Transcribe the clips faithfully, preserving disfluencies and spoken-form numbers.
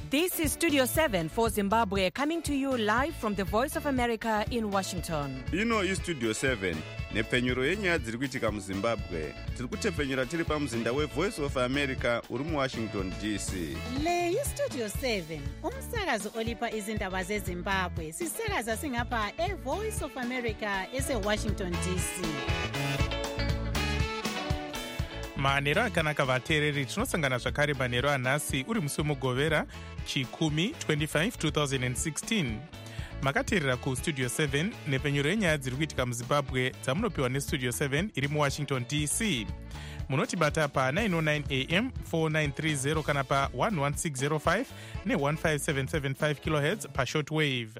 This is Studio seven for Zimbabwe, coming to you live from the Voice of America in Washington. Ino is Studio seven, nepfenyuro yenyaya dziri kuitika muZimbabwe. Tiri kutepfenyura tiri pamuzinda weVoice of America uri muWashington D C. Le iStudio seven, umsakazo olipa izindaba zeZimbabwe. Sisakaza singapha eVoice of America eseWashington D C. manheru akanaka vateereri, tinosangana zvakare manheru anhasi uri musi wemugovera chikumi twenty-five twenty sixteen. makateerera kustudio seven nepfenyuro yenyaya dziri kuitika muzimbabwe dzamunopiwa nestudio seven iri muwashington D C. munotibata pa nine oh nine A M four nine three zero kana pa one one six zero five ne one five seven seven five kilohertz pa shortwave.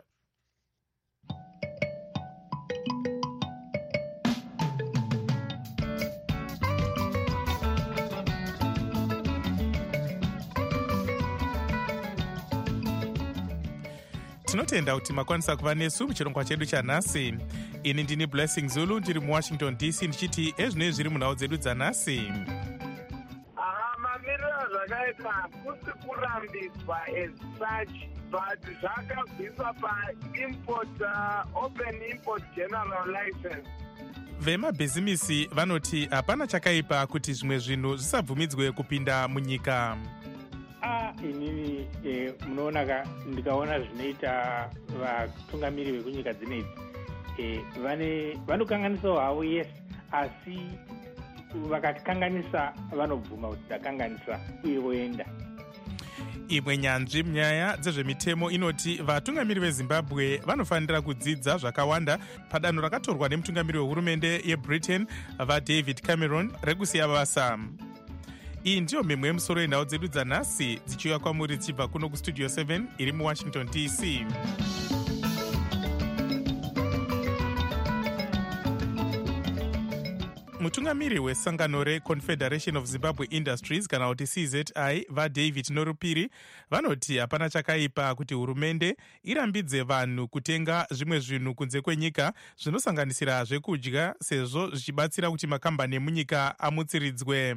tinotenda kuti makwanisa kuva nesu muchirongwa chedu chanhasi. ini ndini Blessing Zulu ndiri muwashington D C ndichiti ezvinoi zviri munhau dzedu dzanhasi. aha mamiriro zvakaita hakusi kurambidzwa as such but zvakabviswa paimport uh, open import general license. vemabhizimisi vanoti hapana chakaipa kuti zvimwe zvinhu zvisabvumidzwe kupinda munyika. Ah, inini eh, munoona ndikaona zvinoita vatungamiri vekunyika dzinedzi eh, vane vanokanganisawo havo yes, asi vakatikanganisa vanobvuma kuti takanganisa uye voenda. imwe nyanzvi munyaya dzezvemitemo inoti vatungamiri vezimbabwe vanofanira kudzidza zvakawanda padanho rakatorwa nemutungamiri wehurumende yebritain vaDavid Cameron rekusiya basa. iyi ndiyo mimwe yemusoro yenhau dzedu dzanhasi dzichiuya kwamuri dzichibva kuno kustudio seven iri muwashington D C. mutungamiri wesangano reConfederation of Zimbabwe Industries kana kuti C Z I vaDavid Norupiri vanoti hapana chakaipa kuti hurumende irambidze vanhu kutenga zvimwe zvinhu kunze kwenyika zvinosanganisira zvekudya sezvo zvichibatsira kuti makambani emunyika amutsiridzwe.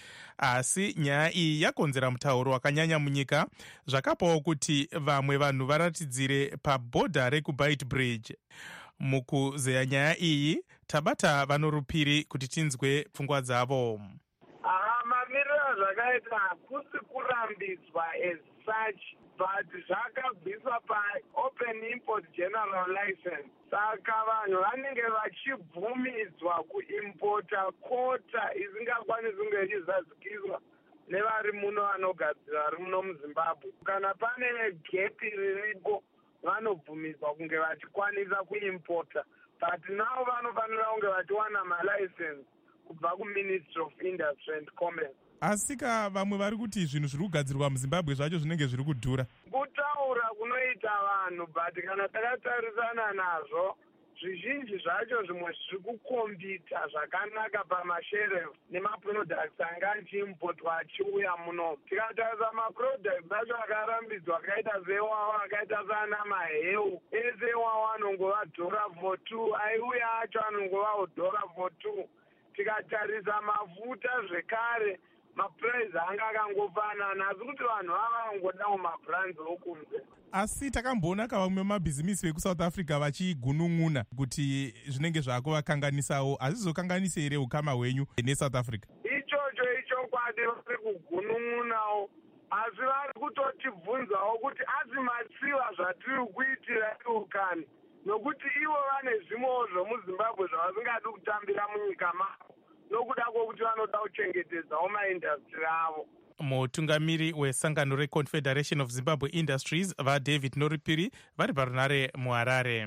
asi nyaya iyi yakonzera mutauro wakanyanya munyika, zvakapawo kuti vamwe vanhu varatidzire pabhodha rekuBeitbridge. mukuzeya nyaya iyi tabata vaNorupiri kuti tinzwe pfungwa dzavo. aha mamiriro zvakaita hakusi kurambidzwa as such but zvakabviswa paopen import general license. saka vanhu vanenge vachibvumidzwa kuimpota kota isingakwanisi kunge ichizadzikiswa nevari muno vanogadzira vari muno muZimbabwe. kana pane gepi riripo vanobvumidzwa kunge vachikwanisa kuimpota, but navo vanofanira kunge vachiwana malicense kubva kuMinistry of Industry and Commerce. asi ka vamwe vari kuti zvinhu zviri kugadzirwa muZimbabwe zvacho zvinenge zviri kudhura. kutaura kunoita vanhu, but kana takatarisana nazvo zvizhinji zvacho zvimwe zviri kukombita zvakanaka pamasherefu nemaproducts anga achiimpotwa achiuya muno. tikatarisa maproducts acho akarambidzwa akaita sewawa akaita sana maheu ese wawa anongova dhora for two, aiuya acho anongovawo dhora for two. tikatarisa mafuta zvekare mapuraizi anga akangofanana, asi kuti vanhu vava vangodawo mabrands okunze. asi takamboona ka vamwe mabhizimisi vekuSouth Africa vachigunun'una kuti zvinenge zvako vakanganisawo. hazvizokanganise here ukama hwenyu neSouth Africa? ichocho ichokwadi vari kugunun'unawo, asi vari kutotibvunzawo kuti azimatsiva zvatiri kuitira iukani, nokuti ivo vane zvimwewo zvomuZimbabwe zvavasingadi kutambira munyika mavo nokuda kwokuti vanoda kuchengetedzawo maindastri avo. mutungamiri wesangano reConfederation of Zimbabwe Industries vaDavid Norupiri vari parunare muHarare.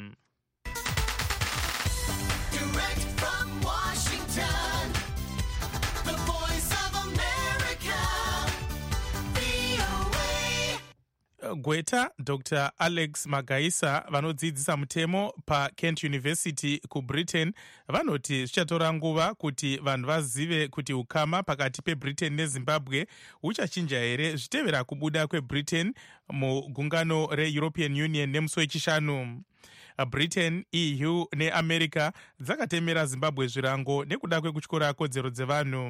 gweta Doctor Alex Magaisa vanodzidzisa mutemo paKent University kuBritain vanoti zvichatora nguva kuti vanhu vazive kuti ukama pakati peBritain neZimbabwe uchachinja here zvitevera kubuda kweBritain mugungano reEuropean Union nemusi wechishanu. Britain, E U neAmerica dzakatemera Zimbabwe zvirango nekuda kwekutyora kodzero dzevanhu.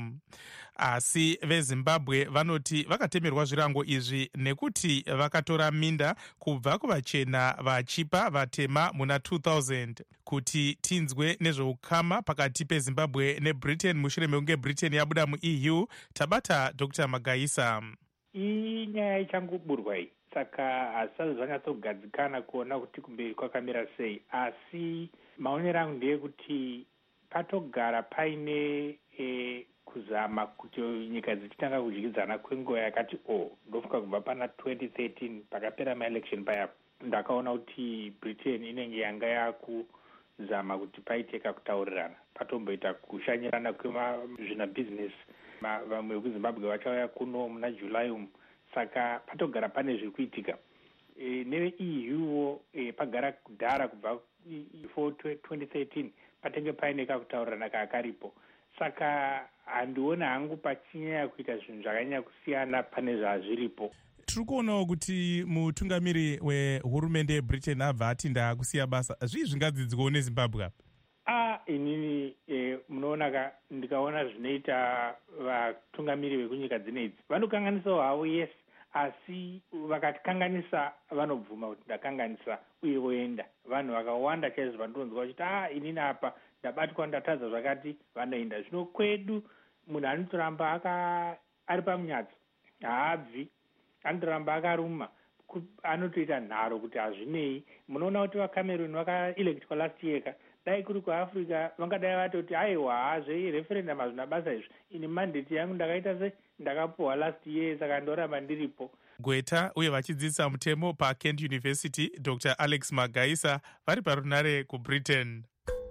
Asi veZimbabwe vanoti vakatemerwa zvirango izvi nekuti vakatora minda kubva kuvachena vachipa vatema muna two thousand. Kuti tinzwe nezveukama pakati peZimbabwe neBritain mushure mekunge Britain yabuda muE U, tabata Doctor Magaisa. Iyi nyaya ichangoburwa iyi, saka hazvisati zvanyatsogadzikana kuona kuti kumberi kwakamira sei, asi maonero angu ndeyekuti patogara paine e, kuzama kuti nyika dzichitanga kudyidzana kwenguva yakati o ndofuka kubva pana twenty thirteen pakapera maelection paya, ndakaona kuti Britain inenge yanga yakuzama kuti paite kakutaurirana, patomboita kushanyirana kwezvina business. Vamwe vekuZimbabwe vachauya kuno muna July umu, saka patogara pane zviri kuitika. E, neve-E U e, pagara kudhara kubva before twenty thirteen patenge paine kakutaurirana kakaripo, saka handiona hangu pachinyanya kuita zvinhu zvakanyanya kusiyana pane zvazviripo. Tiri kuonawo kuti mutungamiri wehurumende yeBritain abva atinda kusiya basa. Zvii zvingadzidzikawo neZimbabwe apa? Ah, inini e, munoona ndikaona zvinoita vatungamiri vekunyika dzinedzi vanokanganisawo havo, yes, asi vakatikanganisa vanobvuma kuti ndakanganisa uye voenda. Vanhu vakawanda chaizvo vandonzwa kuti ah, inini apa ndabatwa ndatadza zvakati, vanoenda. Zvino kwedu munhu anotoramba aka ari pamunyatso, haabvi, anotoramba akaruma, anotoita nharo kuti hazvinei. Munoona kuti vaCameroon vakaelectwa last year ka, dai kuri kuAfrica vangadai vatoti aiwa hazve referendum hazvina basa izvi, ini mandate yangu ndakaita se ndakapuwa last year, saka ndoramba ndiripo. Gweta uye vachidzidzisa mutemo paKent University, Doctor Alex Magaisa vari parunare kuBritain.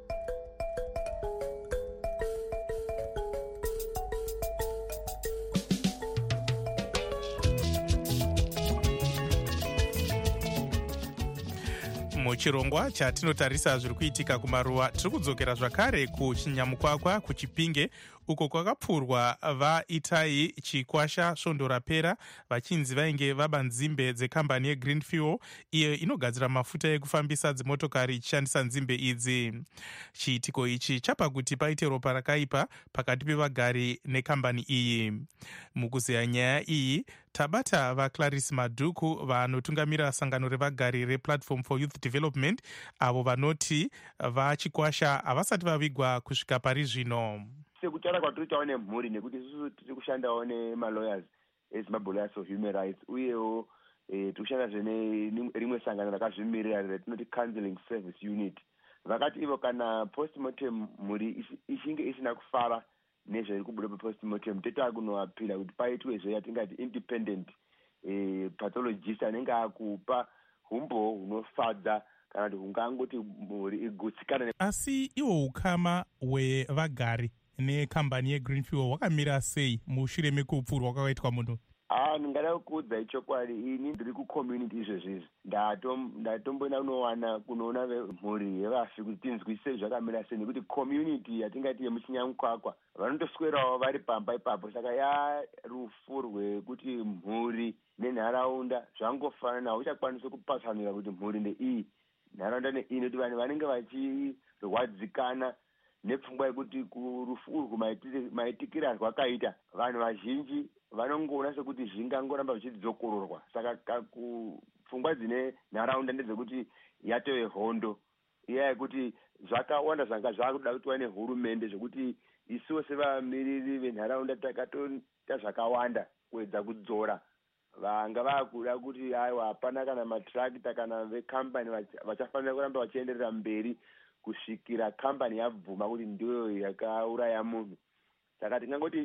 Muchirongwa chatinotarisa zviri kuitika kumaruwa, tiri kudzokera zvakare kuChinyamukwakwa kuChipinge, uko kwakapfurwa vaItai chikwasha svondo rapera vachinzi vainge vaba nzimbe dzekambani yeGreen Fuel iyo inogadzira mafuta ekufambisa dzimotokari ichishandisa nzimbe idzi. Chiitiko ichi chapa kuti paite ropa rakaipa pakati pevagari nekambani iyi. Mukuzeya nyaya iyi tabata vaClarice Madhuku vanotungamira sangano revagari rePlatform for Youth Development, avo vanoti vachikwasha havasati vavigwa kusvika pari zvino. Sekutaura kwatinoitawo nemhuri nekuti isusu tiri kushandawo nemalawyers eZimbabwe Lawyers for Human Rights, uyewo tiri kushandazve nerimwe sangano rakazvimirira ratinoti Counseling Service Unit. Vakati ivo kana postmortem mhuri ichinge isina kufara nezvairi kubuda papostmortem, toita kunoapira kuti paitwe zvatingati independent eh, pathologist anenge akupa humbo hunofadza kana kuti hungangoti mhuri igutsikana. Asi iwo ukama hwevagari nekambani yeGreen Fuel hwakamira sei mushure mekupfurwa kwakaitwa munhu? Ah, ndingada kuudza ichokwadi, ini ndiri kucommunity izvezvizvi ndatomboenda kunowana kunoona mhuri yevafi kuti tinzwisise zvakamira sei, nekuti community yatingati yemuChinyamukwakwa vanotoswerawo vari pamba ipapo. Saka ya rufu rwekuti mhuri nenharaunda zvangofanana, hauchakwanisi kupatsanura kuti mhuri ndeiyi nharaunda neii, nekuti vanhu vanenge vachirwadzikana nepfungwa yekuti kurufu urwu maitikira rwakaita vanhu vazhinji vanongoona sekuti zvingangoramba zvichidzokororwa. Saka pfungwa dzine nharaunda ndedzekuti yatove hondo iya yekuti zvakawanda zvanga zvakuda kuti wane hurumende, zvekuti isuwo sevamiriri venharaunda takatoita zvakawanda kuedza kudzora. Vanga vakuda kuti aiwa hapana kana matrakita kana vekambani vachafanira kuramba vachienderera mberi kusvikira kambani yabvuma kuti ndiyo yakauraya munhu. Saka tingangoti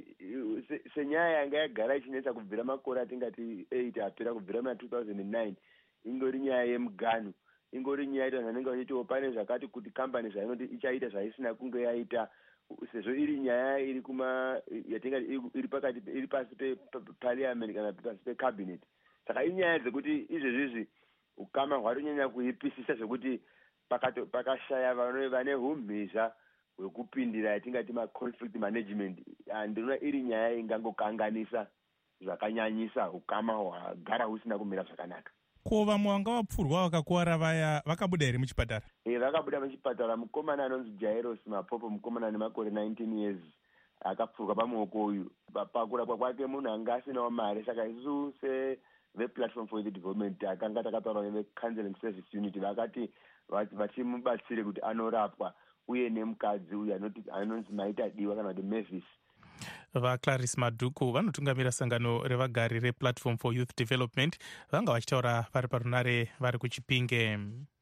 senyaya yanga yagara ichinetsa kubvira makore atingati eight apera kubvira muna two thousand nine, ingori nyaya yemuganhu, ingori nyaya yaita vanhu vanenge vachitiwo pane zvakati kuti kambani zvainoti ichaita zvaisina kunge yaita, sezvo iri nyaya iri kuma yatingati iri pakati iri pasi peparliament kana pasi pecabinet. Saka inyaya dzekuti izvezvizvi ukama hwatonyanya kuipisisa zvekuti pakashaya vane umhizha hwekupindira yatingati maconflict management. Ndinoona iri nyaya ingangokanganisa zvakanyanyisa ukama hwagara husina kumira zvakanaka. Ko vamwe vanga vapfurwa vakakuwara vaya vakabuda here muchipatara? E, vakabuda muchipatara. Mukomana anonzi Jairos Mapopo, mukomana ane makore nineteen years, akapfurwa pamuoko uyu. Pakurapwa kwake munhu anga asinawo mari, saka isusu seveplatform for the development akanga takataura nevecounseling service unit vakati vachimubatsire kuti anorapwa, uye nemukadzi uyu anonzi Maita Diwa kana kuti Mavis. VaClarice Madhuku vanotungamira sangano revagari replatform for youth development vanga vachitaura vari parunare vari kuChipinge.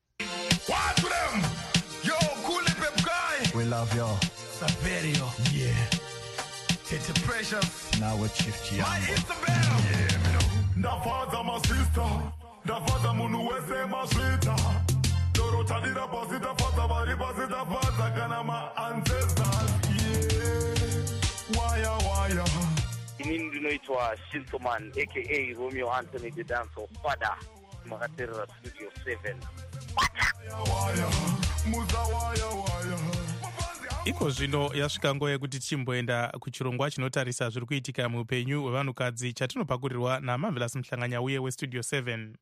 We love you. Saverio. Yeah. It's a pressure. Now with Chief Chiambo. My Isabel. Yeah, me know. Da father my sister. Da father munu wese my sweeter. Doro tadira posita father bari posita father kana my ancestors. Yeah. Waya waya. Inini ndinoitwa Shintoman aka Romeo Anthony the Dancer Father. Makatera Studio seven. Waya waya. Muza waya waya. Iko zvino yasvika nguva yekuti tichimboenda kuchirongwa chinotarisa zviri kuitika muupenyu hwevanhukadzi chatinopakurirwa naMarvelous Muhlanganya uye weStudio seven.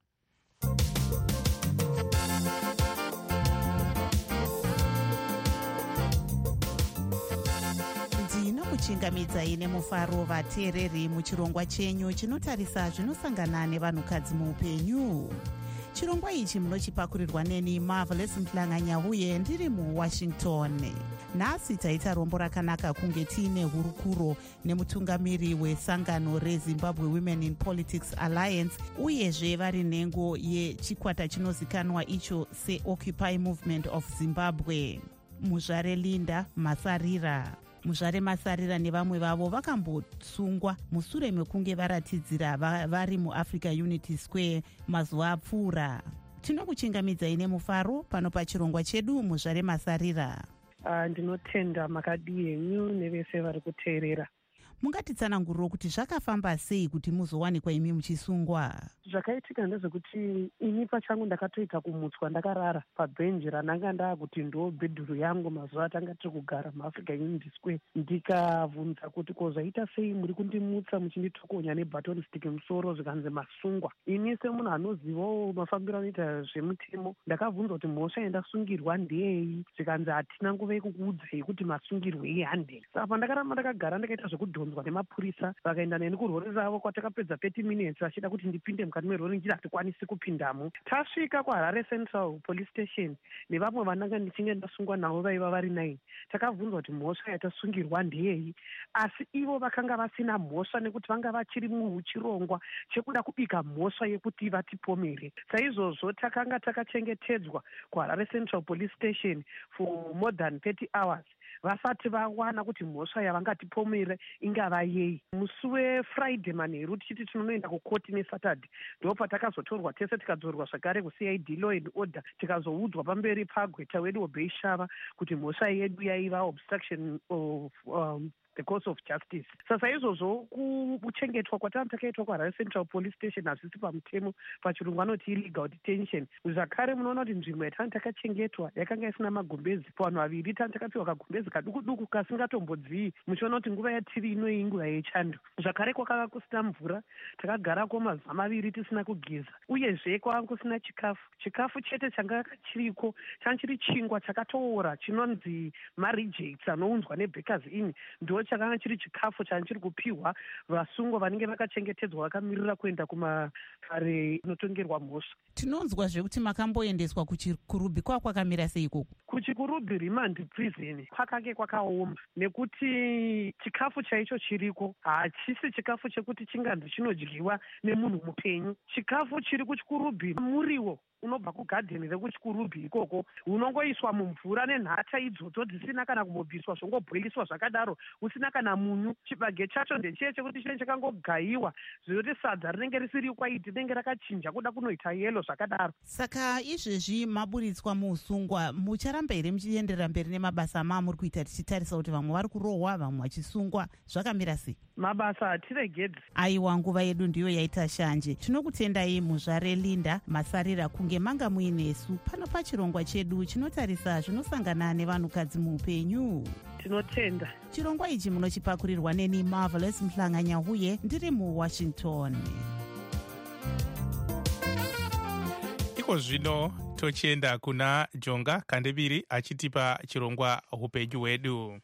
ndinokuchingamidzai nemufaro vateereri muchirongwa chenyu chinotarisa zvinosangana nevanhukadzi muupenyu. Chirongwa ichi munochipakurirwa neni Marvelous Muhlanganya uye ndiri muWashington. Nhasi taita rombo rakanaka kunge tiine hurukuro nemutungamiri wesangano reZimbabwe Women in Politics Alliance uyezve vari nhengo yechikwata chinozikanwa icho seOccupy Movement of Zimbabwe. Muzvare Linda Masarira. Muzvare Masarira nevamwe vavo vakambosungwa mushure mekunge varatidzira vari muAfrica Unity Square mazuva apfuura. Tinokuchingamidzai nemufaro pano pachirongwa chedu Muzvare Masarira. Uh, ndinotenda makadi yenyu nevese vari kuteerera. Mungatitsananguriro kuti zvakafamba sei kuti muzowanikwa imi muchisungwa? Zvakaitika ndezvekuti ini pachangu ndakatoita kumutswa ndakarara pabhenji rananga ndaakuti ndo bhedhuru yangu mazuva atanga tiri kugara muAfrica Unity Square. Ndikabvunza kuti ko zvaita sei muri kundimutsa muchinditokonya nebutton stick musoro zvikanzi masungwa. Ini semunhu anozivawo mafambiro anoita zvemutemo ndakabvunza kuti mhosva yandasungirwa ndeyei, zvikanzi hatina nguva yekukuudzai kuti masungirwe ihande. Saka pandakaramba ndakagara ndakaita zvekudhonzwa nemapurisa vakaenda neni kurori ravo kwatakapedza thirty minutes vachida kuti ndipinde mukati merori ndiri hatikwanisi kupindamo. Tasvika kuHarare Central Police Station nevamwe vananga ndichinge ndasungwa navo vaiva vari nine. Takabvunzwa kuti mhosva yatasungirwa ndeyei, asi ivo vakanga vasina mhosva nekuti vanga vachiri muchirongwa chekuda kubika mhosva yekuti vatipomere. Saizvozvo takanga takachengetedzwa kuHarare Central Police Station for more than thirty hours vasati vawana kuti mhosva yavangatipomere ingava yei. Musi weFriday manheru tichiti tinonoenda kukoti neSaturday ndo patakazotorwa tese tikadzorwa zvakare kuC I D Law and Order tikazoudzwa pamberi pagweta wedu Obeishava kuti mhosva yedu yaiva obstruction of um, the course of justice. Sasa izvozvo kuchengetwa kwatanga takaitwa kuHarare Central Police Station hazvisi pamutemo, pachirungu anoti illegal detention. Zvakare munoona kuti nzvimbo yatanga takachengetwa yakanga isina magumbezi. Vanhu vaviri tanga takapiwa kagumbezi kaduku duku kasingatombodzivi, muchiona kuti nguva yatiri ino inguva yechando. Zvakare kwakanga kusina mvura, takagarako mazuva maviri tisina kugeza, uyezve kwanga kusina chikafu. Chikafu chete changa chiriko changa chiri chingwa chakatoora chinonzi marejects anounzwa neBakers Inn, ndo chakanga chiri chikafu changa chiri kupiwa vasungwa vanenge vakachengetedzwa vakamirira kuenda kumahare inotongerwa mhosva. Tinonzwa zvekuti makamboendeswa kuchikurubhi, kwa kwakamira sei ikoko? Kuchikurubhi remand prison kwakange kwakaoma nekuti chikafu chaicho chiriko hachisi chikafu chekuti chinganzi chinodyiwa nemunhu mupenyu. Chikafu chiri kuchikurubhi muriwo unobva kugadheni rekuchikurubhi ikoko, unongoiswa mumvura nenhata idzodzo dzisina kana kumbobviswa, zvongobhoiliswa zvakadaro usina kana munyu. Chibage chacho ndechiye chekuti chinenge chakangogayiwa zvekuti sadza rinenge risiri kwaiti rinenge rakachinja kuda kunoita yelo zvakadaro. Saka izvezvi maburitswa muusungwa, mucharamba here muchienderera mberi nemabasa mamuri kuita tichitarisa kuti vamwe vari kurohwa vamwe vachisungwa, zvakamira sei? Mabasa hatiregedzi. Aiwa, nguva yedu ndiyo yaita shanje. Tinokutendai Muzvare Linda Masarira kunge manga muinesu pano pachirongwa chedu chinotarisa zvinosangana nevanhukadzi muupenyu. Tinotenda. Chirongwa ichi munochipakurirwa neni Marvelous Muhlanganya uye ndiri muWashington. iko zvino tochienda kuna Jonga Kandebiri achitipa chirongwa upenyu hwedu.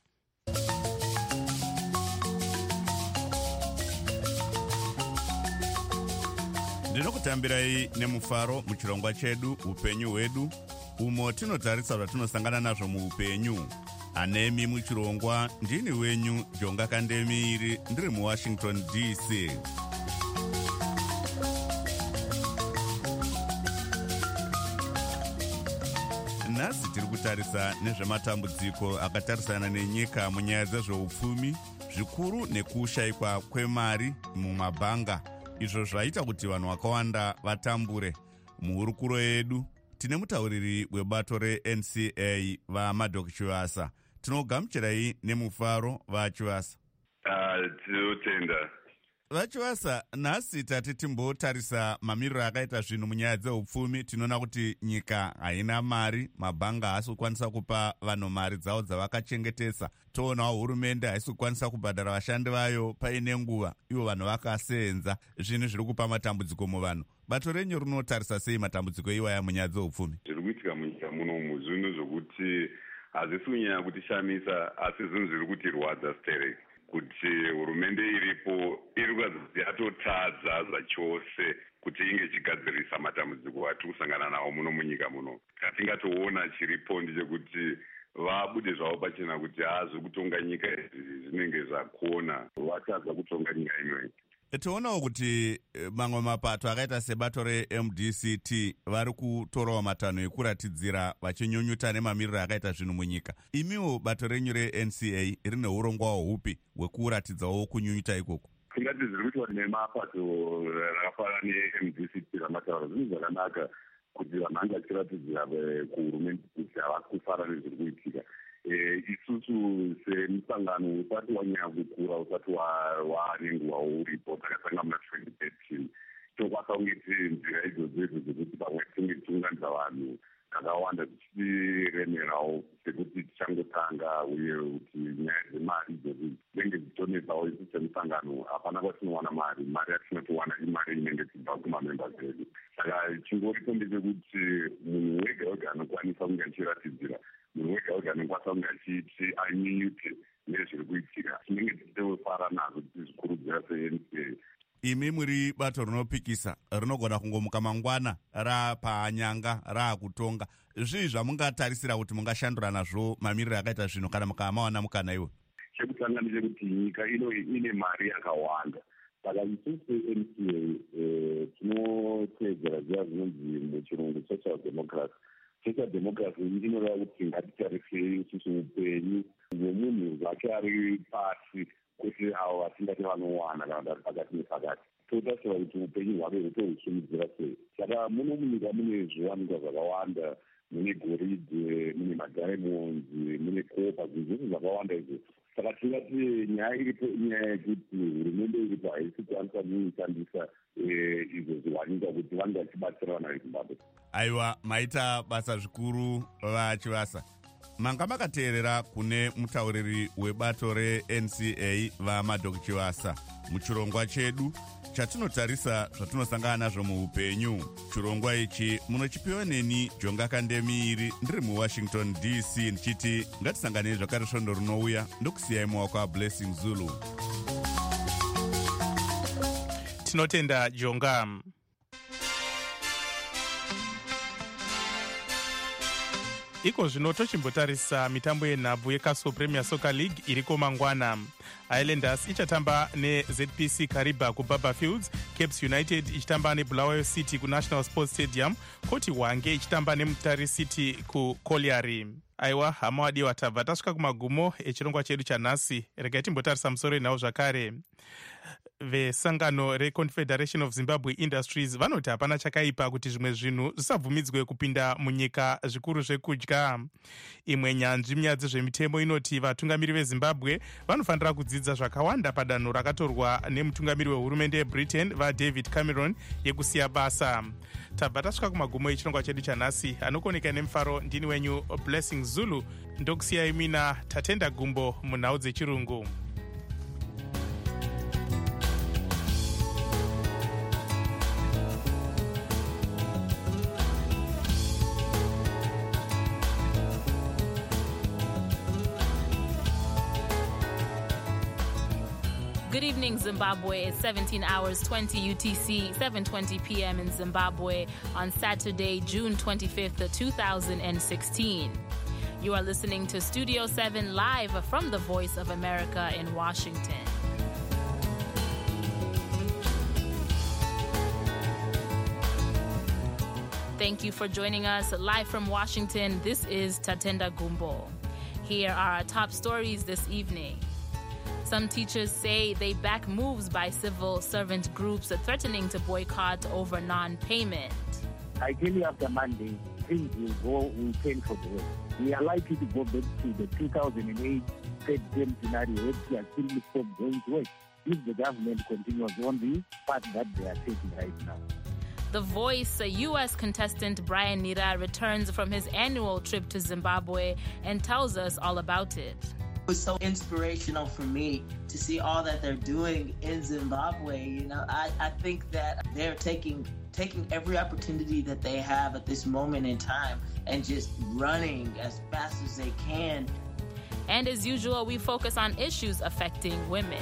Ndinokutambirai nemufaro muchirongwa chedu upenyu hwedu, umo tinotarisa zvatinosangana nazvo muupenyu. Anemi muchirongwa ndini wenyu Jonga Kandemiri, ndiri muWashington D C. Nhasi tiri kutarisa nezvematambudziko akatarisana nenyika munyaya dzezveupfumi, zvikuru nekushayikwa kwemari mumabhanga, izvo zvaita kuti vanhu vakawanda vatambure. Muhurukuro yedu tine mutauriri webato reN C A vaMadok Chiwasa. Tinogamuchirai nemufaro vaChiwasa. Tinotenda. VaChiwasa, nhasi tati timbotarisa mamiriro akaita zvinhu munyaya dzeupfumi. Tinoona kuti nyika haina mari, mabhanga haasi kukwanisa kupa vanhu mari dzavo dzavakachengetesa. Toonawo hurumende haisi kukwanisa kubhadhara vashandi vayo paine nguva, ivo vanhu vakasenza. Zvinhu zviri kupa matambudziko muvanhu. Bato renyu rinotarisa sei matambudziko iwaya munyaya dzeupfumi? Zviri kuitika munyika munomu zvinhu zvokuti hazvisi kunyanya kutishamisa, asi zvinhu zviri kutirwadza stere. Kuti hurumende iripo iri kuratidza kuti yatotadza zvachose kuti inge ichigadzirisa matambudziko atiri kusangana nawo muno munyika muno. Katingatoona chiripo ndechekuti vabude zvavo pachena kuti hazvi kutonga nyika izvi zvinenge zvakona, vatadza kutonga nyika inoyi. Toonawo kuti mamwe mapato akaita sebato reM D C T vari kutorawo matanho ekuratidzira vachinyunyuta nemamiriro akaita zvinhu munyika. Imiwo bato renyu reN C A rine urongwa hupi hwekuratidzawo kunyunyuta ikoko? Tingati zviri kuitwa nemapato rakafanana neM D C T ramataura zvinhu zvakanaka kuti vanhu vange vachiratidzira kuhurumende kuti havasi kufara nezviri kuitika. Isusu semusangano usati wanyanya kukura, usati wanenguva uripo, takasanga muna twenty thirteen, tokwanisa kunge tiri nzira idzo dzedzo dzekuti pamwe tinge tichiunganidza vanhu vakawanda tichiremerawo sekuti tichangotanga, uye kuti nyaya dzemari idzodzo dzinenge dzichitonetsawo isu semusangano. Hapana kwatinowana mari, mari yatinotowana imari inenge tichibva kumamembers edu. Saka chingoripo ndechekuti munhu wega wega anokwanisa kunge achiratidzira, munhu wega wega anokwanisa kunge achiti anyunyute nezviri kuitika, tinenge tichitofara nazvo tichizvikurudzira seN C A. Imi muri bato rinopikisa, rinogona kungomuka mangwana rapanyanga raakutonga. Zvii zvamungatarisira kuti mungashandura nazvo mamiriro akaita zvinhu kana mukamawana mukana iwo? Chekutanga ndechekuti nyika ino ine mari yakawanda. Saka isusu seN C A tinoteedzera ziya zvinonzi muchirungu social democracy. Social democracy inoreva kuti ngatitarisei isusu upenyu hwemunhu zvake ari pasi, kuti avo vatingati vanowana kana vari pakati nepakati. Totarisira kuti upenyu hwake hutohusimudzira sei. Saka muno munyika mune zviwanikwa zvakawanda, mune goridhe, mune madiamonds, mune kopa, zvinhu zvese zvakawanda izvo. Saka tingati nyaya iripo inyaya yekuti hurumende iripo haisi kukwanisa kuishandisa izvo zviwanikwa kuti vange vachibatsira vana veZimbabwe. Aiwa, maita basa zvikuru vaChiwasa. Manga makateerera kune mutauriri webato reN C A vaMadok Chiwasa muchirongwa chedu chatinotarisa zvatinosangana nazvo muupenyu. Chirongwa ichi munochipiwa neni Jonga Kandemiri, ndiri muWashington D C, ndichiti ngatisanganei zvakare svondo rinouya ndokusiyai muwako aBlessing Zulu. Tinotenda Jonga. Iko zvino tochimbotarisa mitambo yenhabvu yeCastle Premier Soccer League iriko mangwana. Highlanders ichatamba neZ P C Kariba kuBaba Fields, Caps United ichitamba neBulawayo City kuNational Sports Stadium, Koti Hwange ichitamba neMutare City kuColliery. Aiwa, hama wadiwa, tabva tasvika kumagumo echirongwa chedu chanhasi. Regai timbotarisa musoro enhau zvakare. Vesangano reConfederation of Zimbabwe Industries vanoti hapana chakaipa kuti zvimwe zvinhu zvisabvumidzwe kupinda munyika, zvikuru zvekudya. Imwe nyanzvi munyaya dzezvemitemo inoti vatungamiri veZimbabwe vanofanira kudzidza zvakawanda padanho rakatorwa nemutungamiri wehurumende yeBritain vaDavid Cameron yekusiya basa. Tabva tasvika kumagumo echirongwa chedu chanhasi. Anokoneka nemufaro ndini wenyu Blessing Zulu, ndokusiyai mina Tatenda Gumbo munhau dzechirungu. Good evening, Zimbabwe. It's seventeen hours twenty U T C, seven twenty p.m. in Zimbabwe on Saturday, June twenty-fifth, two thousand sixteen. You are listening to Studio seven live from the Voice of America in Washington. Thank you for joining us live from Washington. This is Tatenda Gumbo. Here are our top stories this evening. Some teachers say they back moves by civil servant groups threatening to boycott over non-payment. Ideally, after Monday, things will go, will change for the worse. We are likely to go back to the two thousand eight third term scenario where we are simply stopped going to work if the government continues on the path that they are taking right now. The Voice, U S contestant Brian Nira returns from his annual trip to Zimbabwe and tells us all about it. It was so inspirational for me to see all that they're doing in Zimbabwe. You know, I, I think that they're taking taking every opportunity that they have at this moment in time and just running as fast as they can. And as usual, we focus on issues affecting women.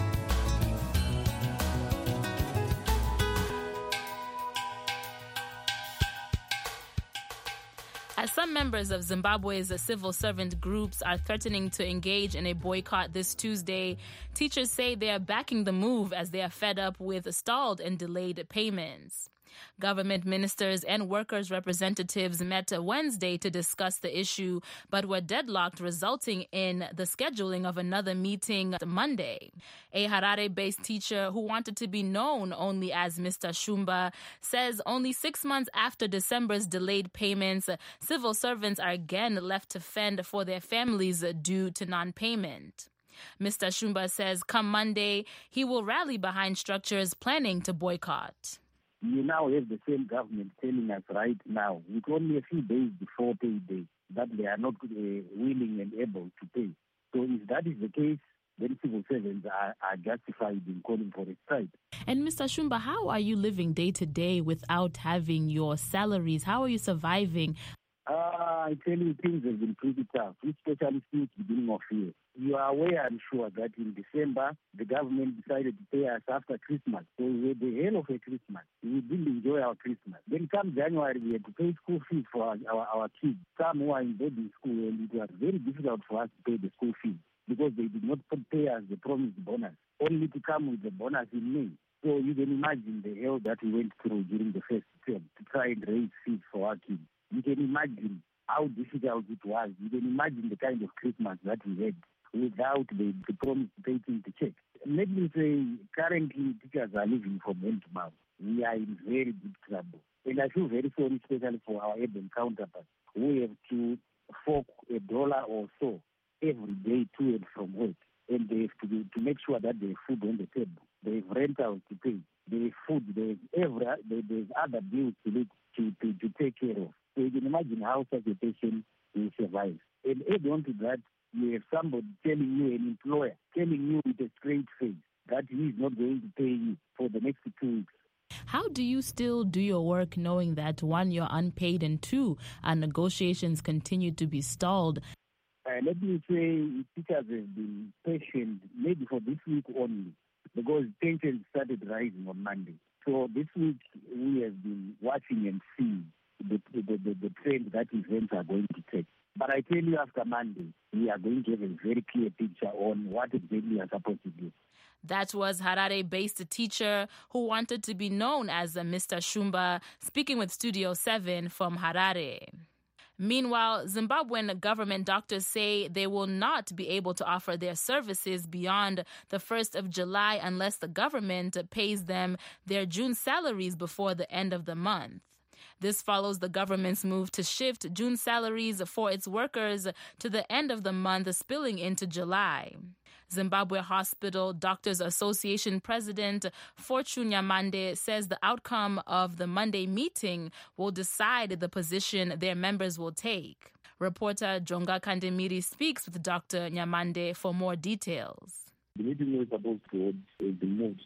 As some members of Zimbabwe's civil servant groups are threatening to engage in a boycott this Tuesday, teachers say they are backing the move as they are fed up with stalled and delayed payments. Government ministers and workers' representatives met Wednesday to discuss the issue, but were deadlocked, resulting in the scheduling of another meeting Monday. A Harare-based teacher who wanted to be known only as Mister Shumba says only six months after December's delayed payments, civil servants are again left to fend for their families due to non-payment. Mister Shumba says come Monday, he will rally behind structures planning to boycott. You now have the same government telling us right now, with only a few days before payday, that they are not uh, willing and able to pay. So if that is the case, then civil servants are, are justified in calling for a strike. And Mister Shumba, how are you living day to day without having your salaries? How are you surviving? Uh, I tell you, things have been pretty tough, especially since the beginning of year. You are aware, I'm sure, that in December, the government decided to pay us after Christmas. So we had the hell of a Christmas. We didn't enjoy our Christmas. Then come January, we had to pay school fees for our, our, our kids. Some who are in boarding school, and it was very difficult for us to pay the school fees because they did not pay us the promised bonus, only to come with the bonus in May. So you can imagine the hell that we went through during the first term to try and raise fees for our kids. You can imagine how difficult it was. You can imagine the kind of Christmas that we had without the, the promise to pay things to check. Let me say, currently teachers are living from hand to mouth. We are in very deep trouble. And I feel very sorry, especially for our urban counterparts who have to fork a dollar or so every day to and from work. And they have to, be, to make sure that they have food on the table. They have rentals to pay. They have food. They have every, they, there's other bills to, to, to, to take care of. So you can imagine how such a patient will survive. And add on to that, you have somebody telling you, an employer, telling you with a straight face that he is not going to pay you for the next two weeks. How do you still do your work knowing that, one, you're unpaid, and two, our negotiations continue to be stalled? Uh, let me say teachers have been patient maybe for this week only because tensions started rising on Monday. So this week we have been watching and seeing the, the, the, the trend that events are going to take. But I tell you, after Monday, we are going to have a very clear picture on what exactly we are supposed to do. That was Harare-based teacher who wanted to be known as Mister Shumba, speaking with Studio seven from Harare. Meanwhile, Zimbabwean government doctors say they will not be able to offer their services beyond the first of July unless the government pays them their June salaries before the end of the month. This follows the government's move to shift June salaries for its workers to the end of the month, spilling into July. Zimbabwe Hospital Doctors Association President Fortune Nyamande says the outcome of the Monday meeting will decide the position their members will take. Reporter Jonga Kandemiri speaks with Doctor Nyamande for more details. The meeting was supposed to have been moved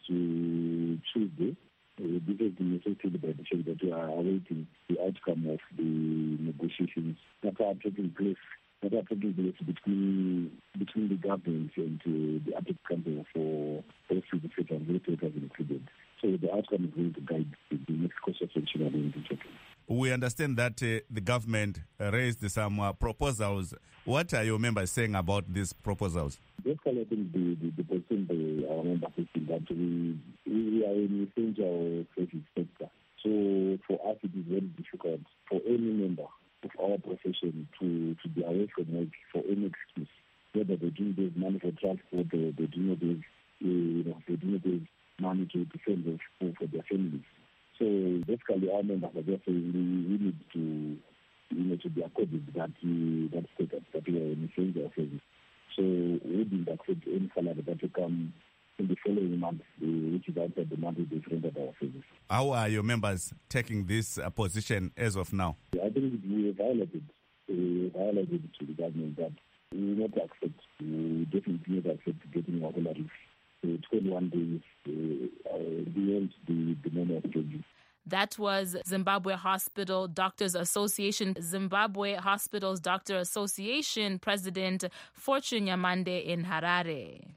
to Tuesday. Uh, this has been affected by the fact that we are awaiting the outcome of the negotiations that are taking place that are taking place between between the government and uh, the African country for both the federal and state have included. So the outcome is going to guide the next course of action in the chapter. We understand that uh, the government raised some uh, proposals. What are your members saying about these proposals? Basically, I think the, the, the position by our members is that we, we are in essential service sector. So for us, it is very difficult for any member of our profession to, to be away from work for any excuse. Whether they do there's money for transport, they, they do not have, you know, they do not have money to defend for, for their families. So basically, our members are just saying we, we need to, you know, to be accorded that uh, that status that we are in essential service. So we didn't accept any salary that will come in the following month, uh, which is outside the month we rendered our service. How are your members taking this uh, position as of now? I think we violated, we violated to the government that we will not accept, we definitely not accept getting our salaries uh, twenty-one days uh, uh, beyond the, the normal schedule. That was Zimbabwe Hospital Doctors Association, Zimbabwe Hospitals Doctor Association President Fortune Nyamande in Harare.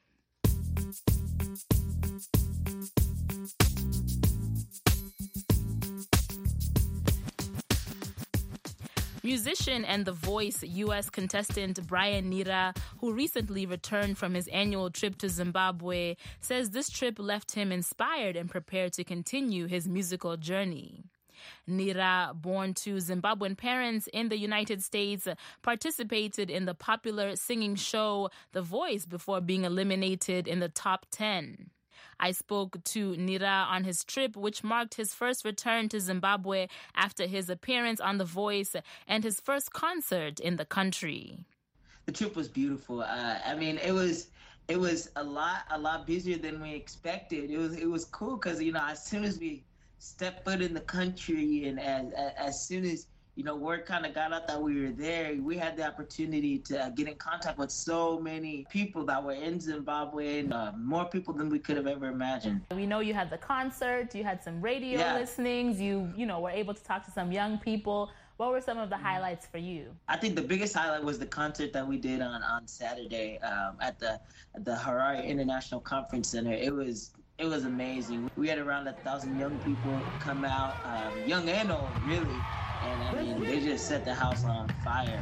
Musician and The Voice U S contestant Brian Nira, who recently returned from his annual trip to Zimbabwe, says this trip left him inspired and prepared to continue his musical journey. Nira, born to Zimbabwean parents in the United States, participated in the popular singing show The Voice before being eliminated in the top ten. I spoke to Nira on his trip, which marked his first return to Zimbabwe after his appearance on The Voice and his first concert in the country. The trip was beautiful. Uh, I mean, it was it was a lot a lot busier than we expected. It was it was cool because, you know, as soon as we stepped foot in the country and as as soon as, you know, word kind of got out that we were there, we had the opportunity to uh, get in contact with so many people that were in Zimbabwe, and uh, more people than we could have ever imagined. We know you had the concert, you had some radio yeah. listenings, you, you know, were able to talk to some young people. What were some of the highlights for you? I think the biggest highlight was the concert that we did on, on Saturday um, at the at the Harare International Conference Center. It was it was amazing. We had around a thousand young people come out, um, young and old, really. And I mean, they just set the house on fire.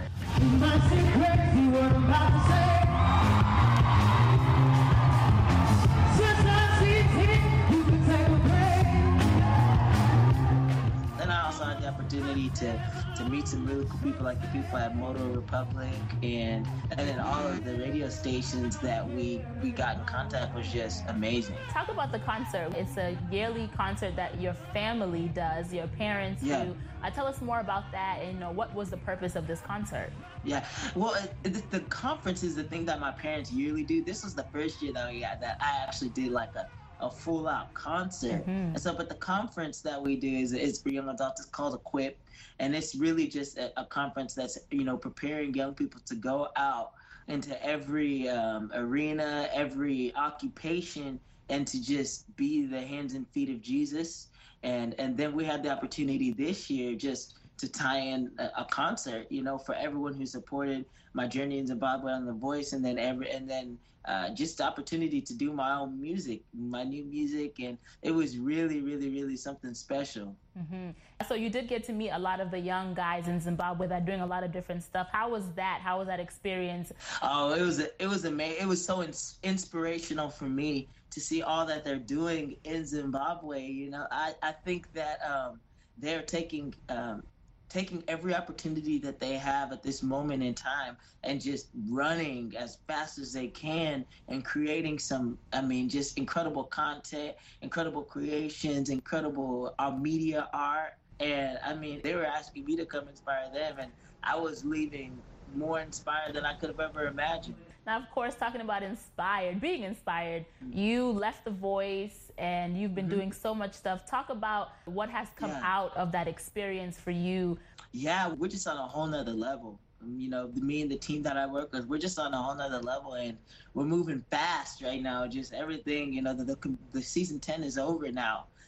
Then I also had the opportunity to, to meet some really cool people, like the people at Moto Republic, and and then all of the radio stations that we, we got in contact was just amazing. Talk about the concert. It's a yearly concert that your family does, your parents yeah. do. Uh, tell us more about that, and you know, what was the purpose of this concert? Yeah, well, it, the conference is the thing that my parents yearly do. This was the first year that we had that I actually did like a a full out concert. Mm-hmm. And so, but the conference that we do is, is for young adults. It's called Equip. And it's really just a, a conference that's, you know, preparing young people to go out into every um, arena, every occupation, and to just be the hands and feet of Jesus. And, and then we had the opportunity this year just to tie in a, a concert, you know, for everyone who supported my journey in Zimbabwe on The Voice, and then every, and then Uh, just the opportunity to do my own music, my new music, and it was really, really, really something special. Mm-hmm. So you did get to meet a lot of the young guys in Zimbabwe that are doing a lot of different stuff. How was that? How was that experience? Oh, it was it was amazing. It was so ins- inspirational for me to see all that they're doing in Zimbabwe. You know, I I think that um, they're taking. Um, taking every opportunity that they have at this moment in time and just running as fast as they can and creating some, I mean, just incredible content, incredible creations, incredible uh, media art. And I mean, they were asking me to come inspire them, and I was leaving more inspired than I could have ever imagined. Now, of course, talking about inspired, being inspired, mm-hmm. you left The Voice and you've been mm-hmm. doing so much stuff. Talk about what has come yeah. out of that experience for you. Yeah, we're just on a whole nother level. You know, me and the team that I work with, we're just on a whole nother level, and we're moving fast right now. Just everything, you know, the, the, the season ten is over now.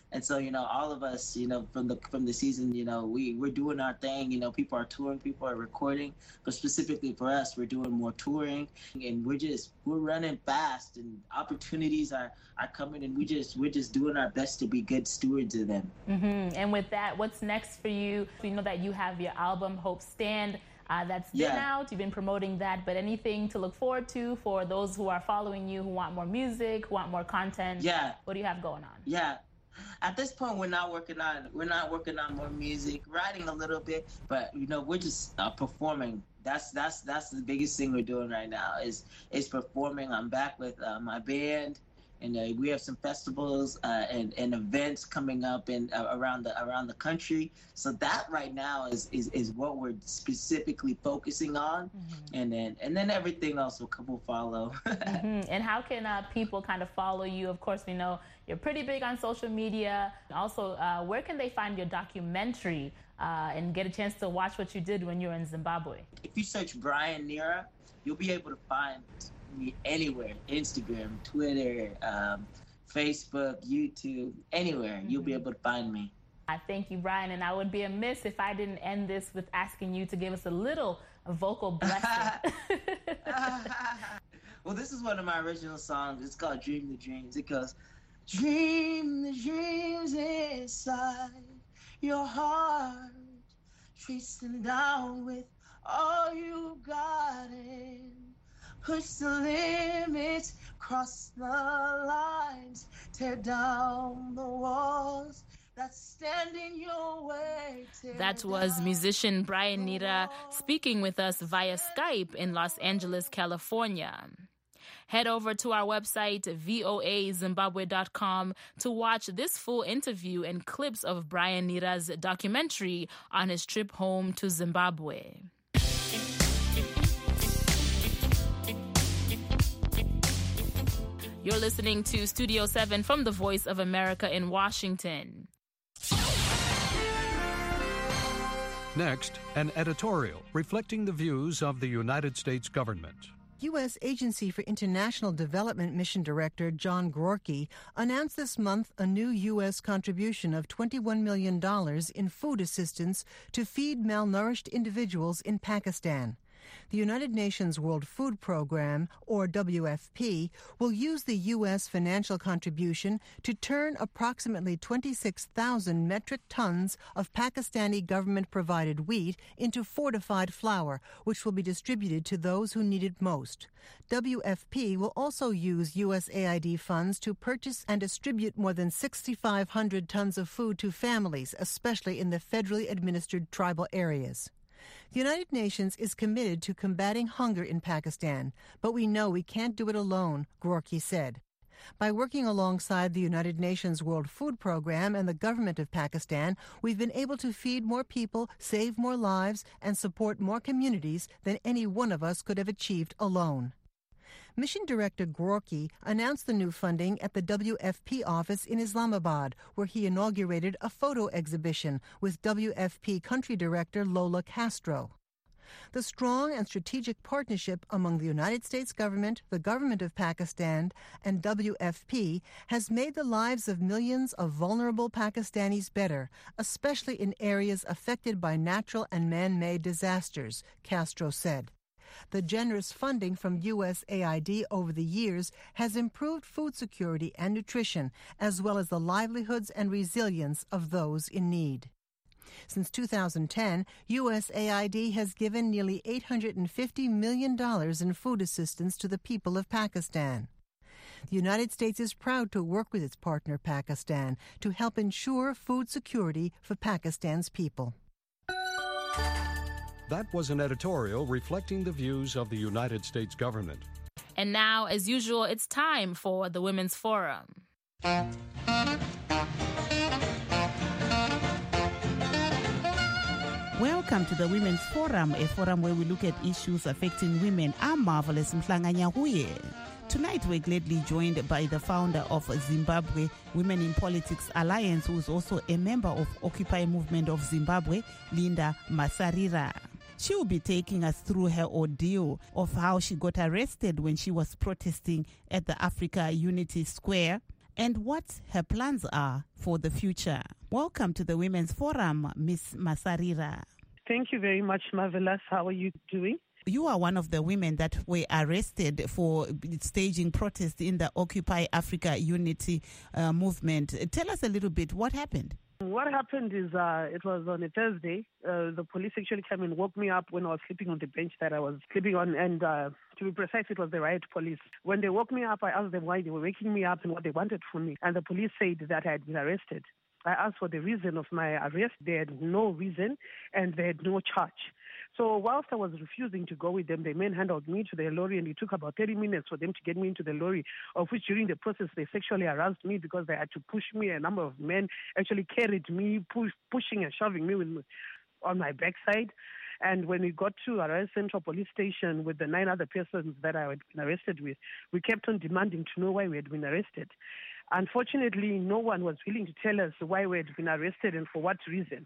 And so, you know, all of us, you know, from the from the season, you know, we, we're doing our thing. You know, people are touring, people are recording. But specifically for us, we're doing more touring. And we're just, we're running fast. And opportunities are, are coming. And we just, we're just doing our best to be good stewards of them. Mm-hmm. And with that, what's next for you? We know that you have your album, Hope Stand. Uh, that's been Yeah. out. You've been promoting that. But anything to look forward to for those who are following you, who want more music, who want more content? Yeah. What do you have going on? Yeah. At this point, we're not working on we're not working on more music, writing a little bit, but you know, we're just uh, performing. That's that's that's the biggest thing we're doing right now is is performing. I'm back with uh, my band, and uh, we have some festivals uh, and, and events coming up in uh, around the around the country. So that right now is is, is what we're specifically focusing on, mm-hmm. and then and then everything else will, will follow. Mm-hmm. And how can uh, people kind of follow you? Of course, we know you're pretty big on social media. Also, uh, where can they find your documentary uh, and get a chance to watch what you did when you were in Zimbabwe? If you search Brian Nira, you'll be able to find me anywhere. Instagram, Twitter, um, Facebook, YouTube, anywhere. Mm-hmm. You'll be able to find me. I thank you, Brian, and I would be amiss if I didn't end this with asking you to give us a little vocal blessing. Well, this is one of my original songs. It's called Dream the Dreams. It goes, dream the dreams inside your heart, trace them down with all you got in. Push the limits, cross the lines, tear down the walls that stand in your way. That was musician Brian Nira speaking with us via Skype in Los Angeles, California. Head over to our website, voa zimbabwe dot com, to watch this full interview and clips of Brian Nira's documentary on his trip home to Zimbabwe. You're listening to Studio seven from the Voice of America in Washington. Next, an editorial reflecting the views of the United States government. U S Agency for International Development Mission Director John Gorky announced this month a new U S contribution of twenty-one million dollars in food assistance to feed malnourished individuals in Pakistan. The United Nations World Food Program, or W F P, will use the U S financial contribution to turn approximately twenty-six thousand metric tons of Pakistani government-provided wheat into fortified flour, which will be distributed to those who need it most. W F P will also use U S A I D funds to purchase and distribute more than six thousand five hundred tons of food to families, especially in the federally administered tribal areas. The United Nations is committed to combating hunger in Pakistan, but we know we can't do it alone, Gorky said. By working alongside the United Nations World Food Program and the government of Pakistan, we've been able to feed more people, save more lives, and support more communities than any one of us could have achieved alone. Mission Director Gorky announced the new funding at the W F P office in Islamabad, where he inaugurated a photo exhibition with W F P Country Director Lola Castro. The strong and strategic partnership among the United States government, the government of Pakistan, and W F P has made the lives of millions of vulnerable Pakistanis better, especially in areas affected by natural and man-made disasters, Castro said. The generous funding from U S A I D over the years has improved food security and nutrition, as well as the livelihoods and resilience of those in need. Since two thousand ten, U S A I D has given nearly eight hundred fifty million dollars in food assistance to the people of Pakistan. The United States is proud to work with its partner Pakistan to help ensure food security for Pakistan's people. That was an editorial reflecting the views of the United States government. And now, as usual, it's time for the Women's Forum. Welcome to the Women's Forum, a forum where we look at issues affecting women. I'm Marvelous Mhlanganyahuye. Tonight, we're gladly joined by the founder of Zimbabwe Women in Politics Alliance, who is also a member of Occupy Movement of Zimbabwe, Linda Masarira. She will be taking us through her ordeal of how she got arrested when she was protesting at the Africa Unity Square, and what her plans are for the future. Welcome to the Women's Forum, Miss Masarira. Thank you very much, Marvelous. How are you doing? You are one of the women that were arrested for staging protests in the Occupy Africa Unity uh, movement. Tell us a little bit, what happened? What happened is uh, it was on a Thursday. Uh, the police actually came and woke me up when I was sleeping on the bench that I was sleeping on. And uh, to be precise, it was the riot police. When they woke me up, I asked them why they were waking me up and what they wanted from me. And the police said that I had been arrested. I asked for the reason of my arrest. They had no reason and they had no charge. So whilst I was refusing to go with them, they manhandled me to the lorry, and it took about thirty minutes for them to get me into the lorry, of which during the process they sexually harassed me because they had to push me. A number of men actually carried me, push, pushing and shoving me with, on my backside. And when we got to Harare Central Police Station with the nine other persons that I had been arrested with, we kept on demanding to know why we had been arrested. Unfortunately, no one was willing to tell us why we had been arrested and for what reason.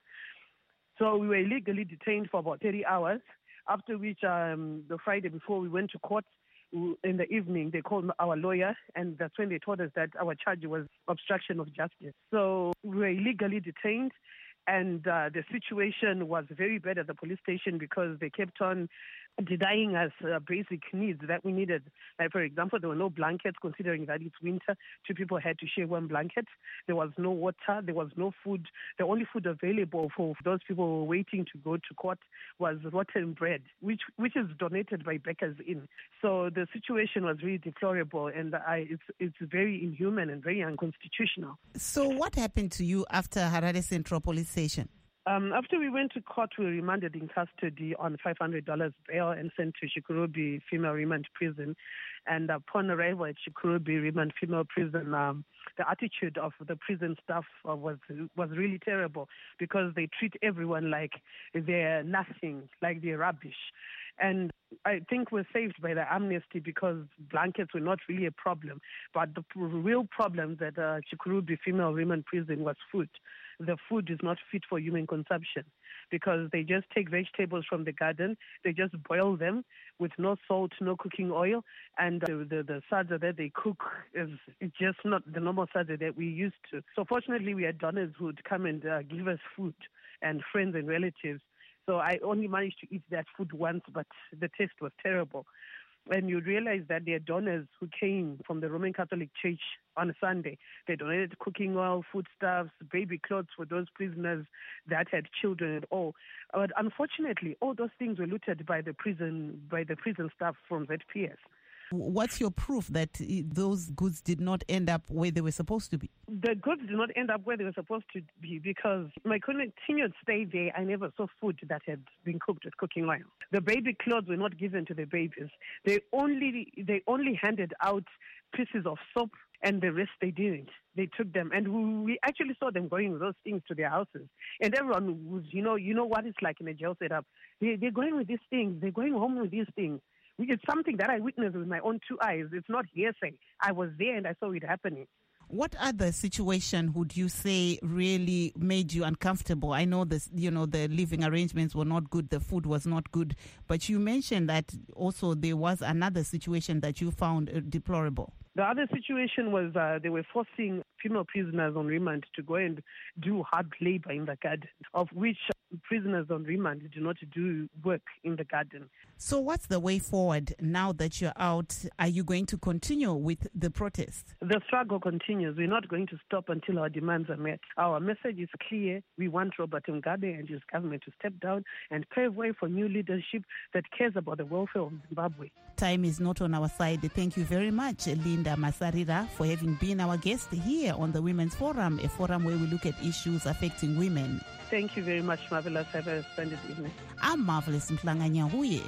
So we were illegally detained for about thirty hours, after which um, the Friday before we went to court, in the evening, they called our lawyer, and that's when they told us that our charge was obstruction of justice. So we were illegally detained, and uh, the situation was very bad at the police station because they kept on denying us uh, basic needs that we needed. Like, for example, there were no blankets, considering that it's winter. Two people had to share one blanket. There was no water. There was no food. The only food available for those people who were waiting to go to court was rotten bread, which which is donated by Bakers Inn. So the situation was really deplorable, and I, it's it's very inhuman and very unconstitutional. So what happened to you after Harare Central Police Station? Um, after we went to court, we were remanded in custody on five hundred dollars bail and sent to Chikurubi Female Remand Prison. And upon arrival at Chikurubi Remand Female Prison, um, the attitude of the prison staff uh, was was really terrible because they treat everyone like they're nothing, like they're rubbish. And I think we're saved by the amnesty because blankets were not really a problem. But the real problem at uh, Chikurubi Female Remand Prison was food. The food is not fit for human consumption because they just take vegetables from the garden, they just boil them with no salt, no cooking oil, and the the, the sadza that they cook is it's just not the normal sadza that we used to. So fortunately, we had donors who would come and uh, give us food, and friends and relatives. So I only managed to eat that food once, but the taste was terrible. And you realize that there are donors who came from the Roman Catholic Church on a Sunday. They donated cooking oil, foodstuffs, baby clothes for those prisoners that had children and all. But unfortunately, all those things were looted by the prison by the prison staff from Z P S. What's your proof that those goods did not end up where they were supposed to be? The goods did not end up where they were supposed to be because my continued stay there, I never saw food that had been cooked with cooking oil. The baby clothes were not given to the babies. They only they only handed out pieces of soap, and the rest they didn't. They took them, and we actually saw them going with those things to their houses. And everyone was, you know, you know what it's like in a jail setup. They, they're going with these things. They're going home with these things. It's something that I witnessed with my own two eyes. It's not hearsay. I was there and I saw it happening. What other situation would you say really made you uncomfortable? I know this, you know, the living arrangements were not good, the food was not good, but you mentioned that also there was another situation that you found uh, deplorable. The other situation was uh, they were forcing female prisoners on remand to go and do hard labor in the garden, of which prisoners on remand do not do work in the garden. So what's the way forward now that you're out? Are you going to continue with the protest? The struggle continues. We're not going to stop until our demands are met. Our message is clear. We want Robert Mugabe and his government to step down and pave way for new leadership that cares about the welfare of Zimbabwe. Time is not on our side. Thank you very much, Linda Masarira, for having been our guest here on the Women's Forum, a forum where we look at issues affecting women. Thank you very much, Marvelous. Have a splendid evening. I'm Marvelous Mhlanga-Nyahuye.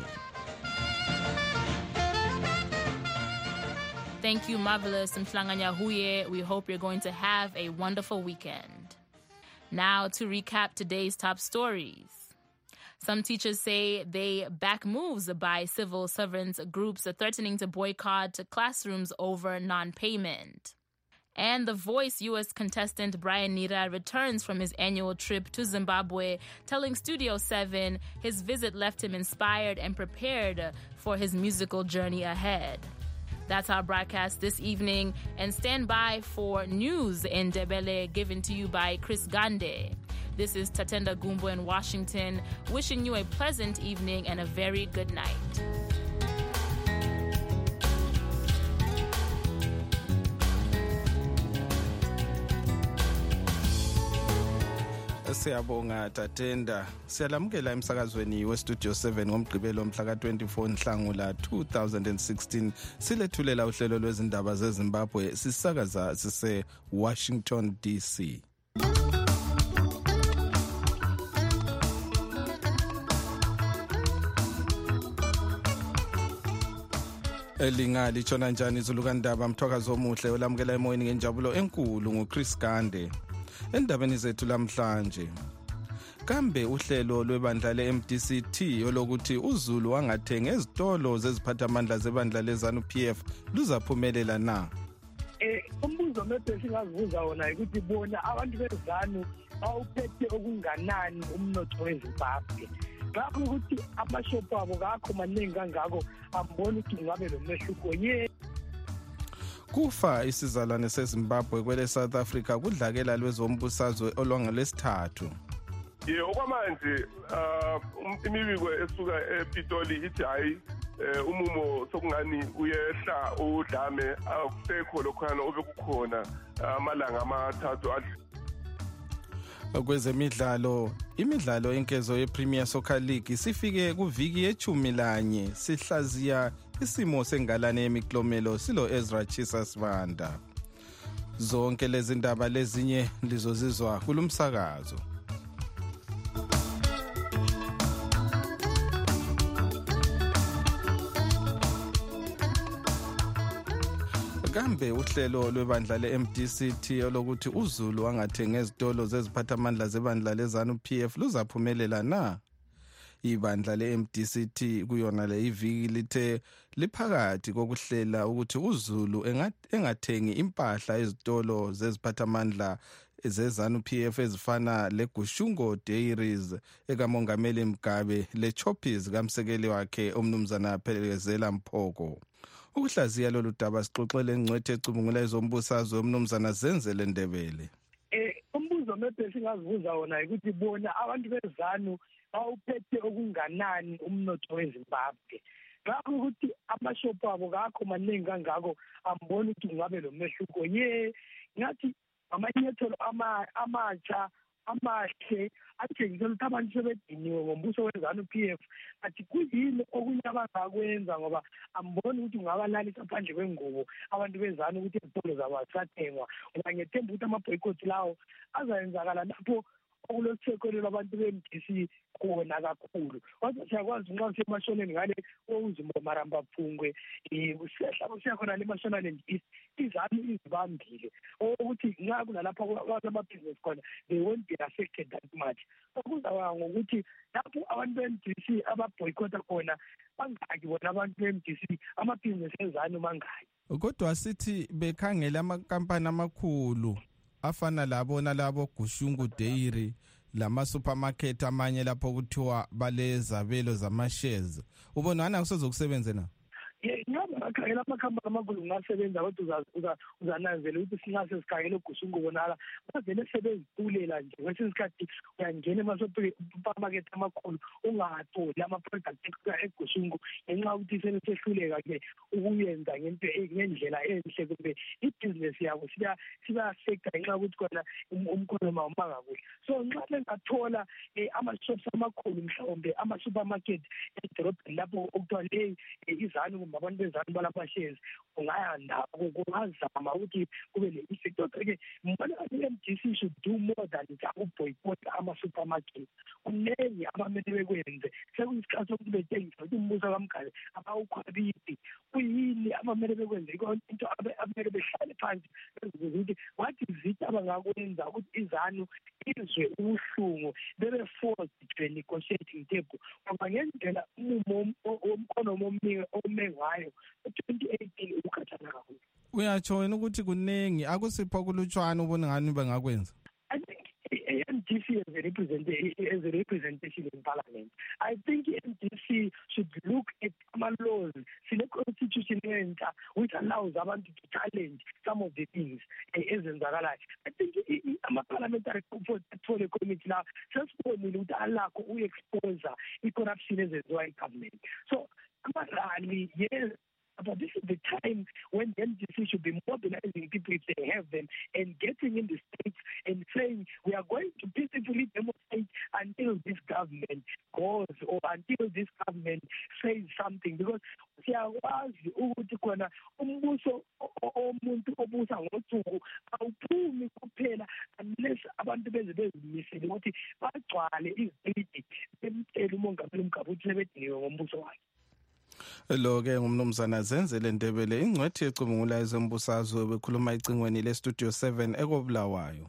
Thank you, Marvelous Mhlanga-Nyahuye. We hope you're going to have a wonderful weekend. Now to recap today's top stories. Some teachers say they back moves by civil servants groups threatening to boycott classrooms over non-payment. And The Voice U S contestant Brian Nira returns from his annual trip to Zimbabwe, telling Studio seven his visit left him inspired and prepared for his musical journey ahead. That's our broadcast this evening, and stand by for news in Ndebele given to you by Chris Gande. This is Tatenda Gumbo in Washington, wishing you a pleasant evening and a very good night. Siyabonga Tatenda. Siyalamukela emsakazweni weStudio seven ngomgqibelo mhla ka twenty-four Nhlangula two thousand sixteen. Silethulela uhlelo lwezindaba zeZimbabwe sisakaza sise Washington D C. Elingali tshona njani izulukandaba mthwakazi omuhle olamukela emoyeni ngenjabulo enkulu nguChris Gande. Endabeni zethu lamhlanje, kambe uhlelo lwebandla le-M D C T olokuthi uZulu wangathenga ezitolo zeziphathamandla zebandla leZANU P F luzaphumelela na? Eh umbuzo manje singazibuza wona ukuthi bona abantu beZANU bawuphethe okunganani umnotho weZimbabwe. Ngakho ukuthi amashopu abo kakho maningi kangako ambona ukuthi ngabe lo mehluko ye Kufa isizalwane seZimbabwe kwele South Africa kudlakela lwezombusazwe olwangelesithathu. Ye okwamanje uh, imibiko esuka ePitoli ithi hayi umumo sokungani uyehla udlame akusekho lokhana obekukhona amalanga amathathu. Kwezemidlalo, imidlalo enkezo yePremier Soccer League sifike kuviki yechumi lanye sihlaziya isimo sengalane yemiklomelo silo Ezra Chisa Sibanda. Zonke lezi ndaba lezinye lizozizwa kulumsakazo. Kambe uhlelo lwebandla le-M D C T olokuthi uZulu wangathenga ezitolo zeziphathamandla zebandla leZANU P F luzaphumelela na? Ibandla le-M D C T kuyona le iviki lithe liphakathi kokuhlela ukuthi uZulu engathengi impahla ezitolo zeziphathamandla zeZANU P F ezifana leGushungo Dairies ekamongameli Mgabe leChoppies kamsekeli wakhe omnumzana Phelezela Mphoko. Ukuhlaziya lolu daba sixoxele engcwethe ecubungula ezombusazwe omnumzana Zenzele Ndebele. Eh umbuzo manje singazibuza wona ukuthi bona abantu beZANU bawuphethe okunganani umnotho weZimbabwe. Ngakho ukuthi amashopu abo kakho maningi kangako ambona ukuthi ngabe lo mehluko ye ngathi amanyathelo ama amatsha amahle athengisela ukuthi abantu sebediniwe ngombuso weZANU P F athi kuyini okunye abangakwenza ngoba amboni ukuthi ungabalalisa phandle kwengubo abantu beZANU ukuthi izitolo zabo asathengwa ngoba ngethemba ukuthi ama-boycott lawo azayenzakala lapho okulokuthekelelwa abantu be-M D C khona kakhulu. Kodwa siyakwazi nxa usemashoneni ngale owuzimbo Maramba Phungwe usiyahla usiyakhona le Mashonaland East iZANU izibambile ukuthi nxa kunalapha kwamabhizinesi khona they won't be affected that much. Okuzaba ngokuthi lapho abantu be-M D C ababoycota khona bangaki bona abantu be-M D C amabhizinesi eZANU mangaki. Kodwa sithi bekhangela amakampani amakhulu afana labo nalabo Gushungu Dairy lama supermarket amanye lapho kuthiwa balezabelo zama-shares. Ubonana kusezokusebenza na? Ngaba bakhangela amakhamba amakhulu ngasebenza kodwa uzananzela ukuthi singase sikhangele uGushungu bonala bazele sebezipulela nje kwesinye isikhathi uyangena ema-supermarket amakhulu ungatholi ama-product eGushungu ngenxa yokuthi sebesehluleka ke ukuyenza ngento ngendlela enhle kumbe ibhizinesi yabo siba-affecta ngenxa yokuthi khona umkhono mawumanga kuhle. So nxa bengathola ama-shops amakhulu mhlawumbe ama-supermarket edorobheni lapho okuthiwa le iZANU abantu beZANU balama-shares ungayanda kungazama ukuthi kube le-effect. Kodwa-ke mbona i-M D C should do more than ukuboycott ama-supermarket. Kunengi abamele bekwenze sekuyisikhathi sokuthi betshengisa ukuthi umbuso kaMgabe abawukhwabiti kuyini abamele bekwenze into abamele behlale phansi bezibuza ukuthi what is it abangakwenza ukuthi iZANU izwe ubuhlungu bebe-forced to a negotiating table ngoba ngendlela umumo womkhono ome ngayo twenty eighteen ukhathana kakhulu. Uyatsho wena ukuthi kunengi akusipho kulutshwana ubona ngani bengakwenza? I think M D C as a representation as a representation in parliament. I think M D C should look at ama laws. Sine constitution entsha which allows abantu to challenge some of the things ezenzakalayo. I think ama-parliamentary portfolio committee la sesibonile ukuthi alakho uku-expose i-corruption ezenziwa i-government. So ama-rally, yes, but this is the time when the M D C should be mobilizing people if they have them and getting in the states and saying we are going to peacefully demonstrate until this government goes or until this government says something, because siyakwazi ukuthi khona umbuso omuntu obusa ngosuku awuphumi kuphela unless abantu beze bezimisele ukuthi bagcwale izigidi bemtshela umongameli uMkhabuthe sebediniwe ngombuso wakhe. Lo ke ngumnumzana Zenzele Ndebele ingcwethi ecubungula ezembusazwe bekhuluma icingweni le Studio seven ekobulawayo.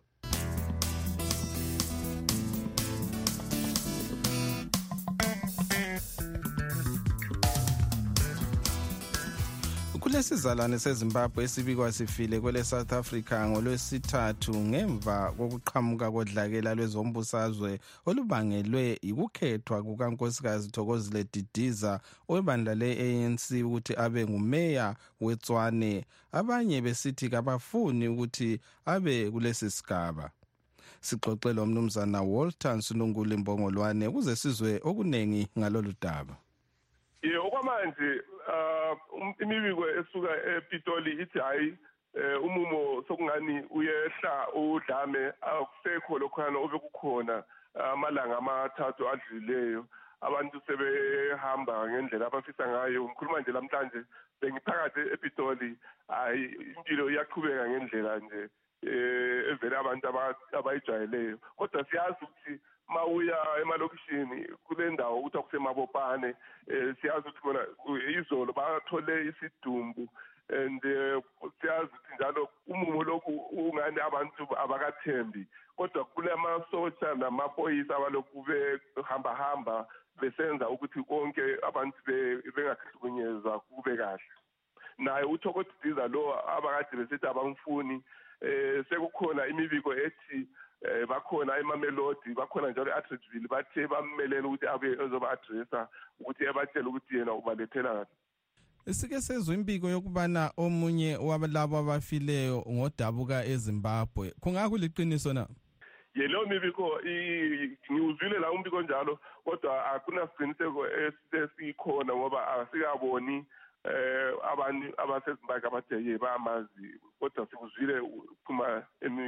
Kulesizalwane seZimbabwe esibikwa sifile kwele South Africa ngolwesithathu ngemva kokuqhamuka kodlakela lwezombusazwe olubangelwe ukukhethwa kukaNkosikazi Thokozile Didiza owebandla le-A N C ukuthi abe ngumeya weTswane, abanye besithi kabafuni ukuthi abe kulesi sigaba. Sixoxela umnumzana Walter Nsulunkulu Mbongolwane ukuze sizwe okunengi ngalolu daba. Ye okwamanje imibiko esuka ePitoli ithi hayi umumo sokungani uyehla udlame akusekho lokhana obekukhona amalanga amathathu adlileyo, abantu sebehamba ngendlela abafisa ngayo. Ngikhuluma nje namhlanje bengiphakathi ePitoli, hayi impilo iyaqhubeka ngendlela nje evele abantu abayijwayeleyo, kodwa siyazi ukuthi mawuya emalokishini kule ndawo ukuthi akusemabopane, siyazi ukuthi bona izolo bathole isidumbu and siyazi ukuthi njalo umumo lokhu ungani abantu abakathembi, kodwa kule masotsha namaphoyisa abalokhu behamba hamba besenza ukuthi konke abantu bengahlukunyezwa kube kahle. Naye uThokozile Didiza lo abakade besithi abamfuni, sekukhona imibiko ethi bakhona eMamelodi, bakhona njalo eAtteridgeville bathe bammelele ukuthi abe ezoba-addressa ukuthi ebatshela ukuthi yena ubalethela. Sike sezwe impiko yokubana omunye walabo abafileyo ngodabuka eZimbabwe, kungakuliqiniso na? Yelo mibiko ngiwuzwile la umbiko njalo, kodwa akunasiqiniseko esikhona ngoba asikaboni eh abantu abaseZimbabwe abathe bayamazi, kodwa sikuzwile phuma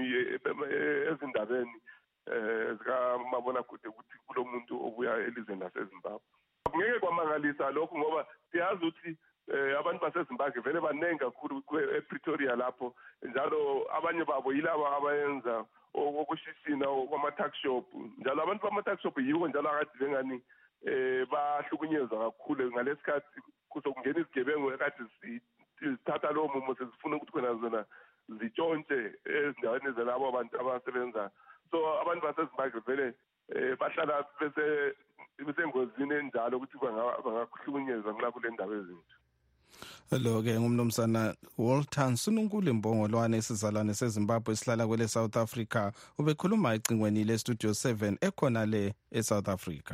ezindabeni eh zika mabona kude ukuthi kulomuntu obuya elizweni laseZimbabwe. Ngeke kwamangalisa lokho ngoba siyazi ukuthi abantu baseZimbabwe vele banengi kakhulu ePretoria lapho, njalo abanye babo yilabo abayenza okushishina kwama-tuck shop, njalo abantu bama-tuck shop yiwo njalo akade bengani eh bahlukunyezwa kakhulu ngalesikhathi kusokungena izigebengu ekade zithatha lowo mumo sezifuna ukuthi khona zona zitshontshe ezindaweni zalabo abantu abasebenza. So abantu baseZimbabwe vele bahlala bese besengozini enjalo ukuthi bangahlukunyezwa kulapho le ndaba ezinto. Lo ke ngumnumzana Walter Nsulunkulu Mbongolwane esizalwane seZimbabwe esihlala kwele South Africa ubekhuluma icingweni le Studio seven ekhona le eSouth Africa.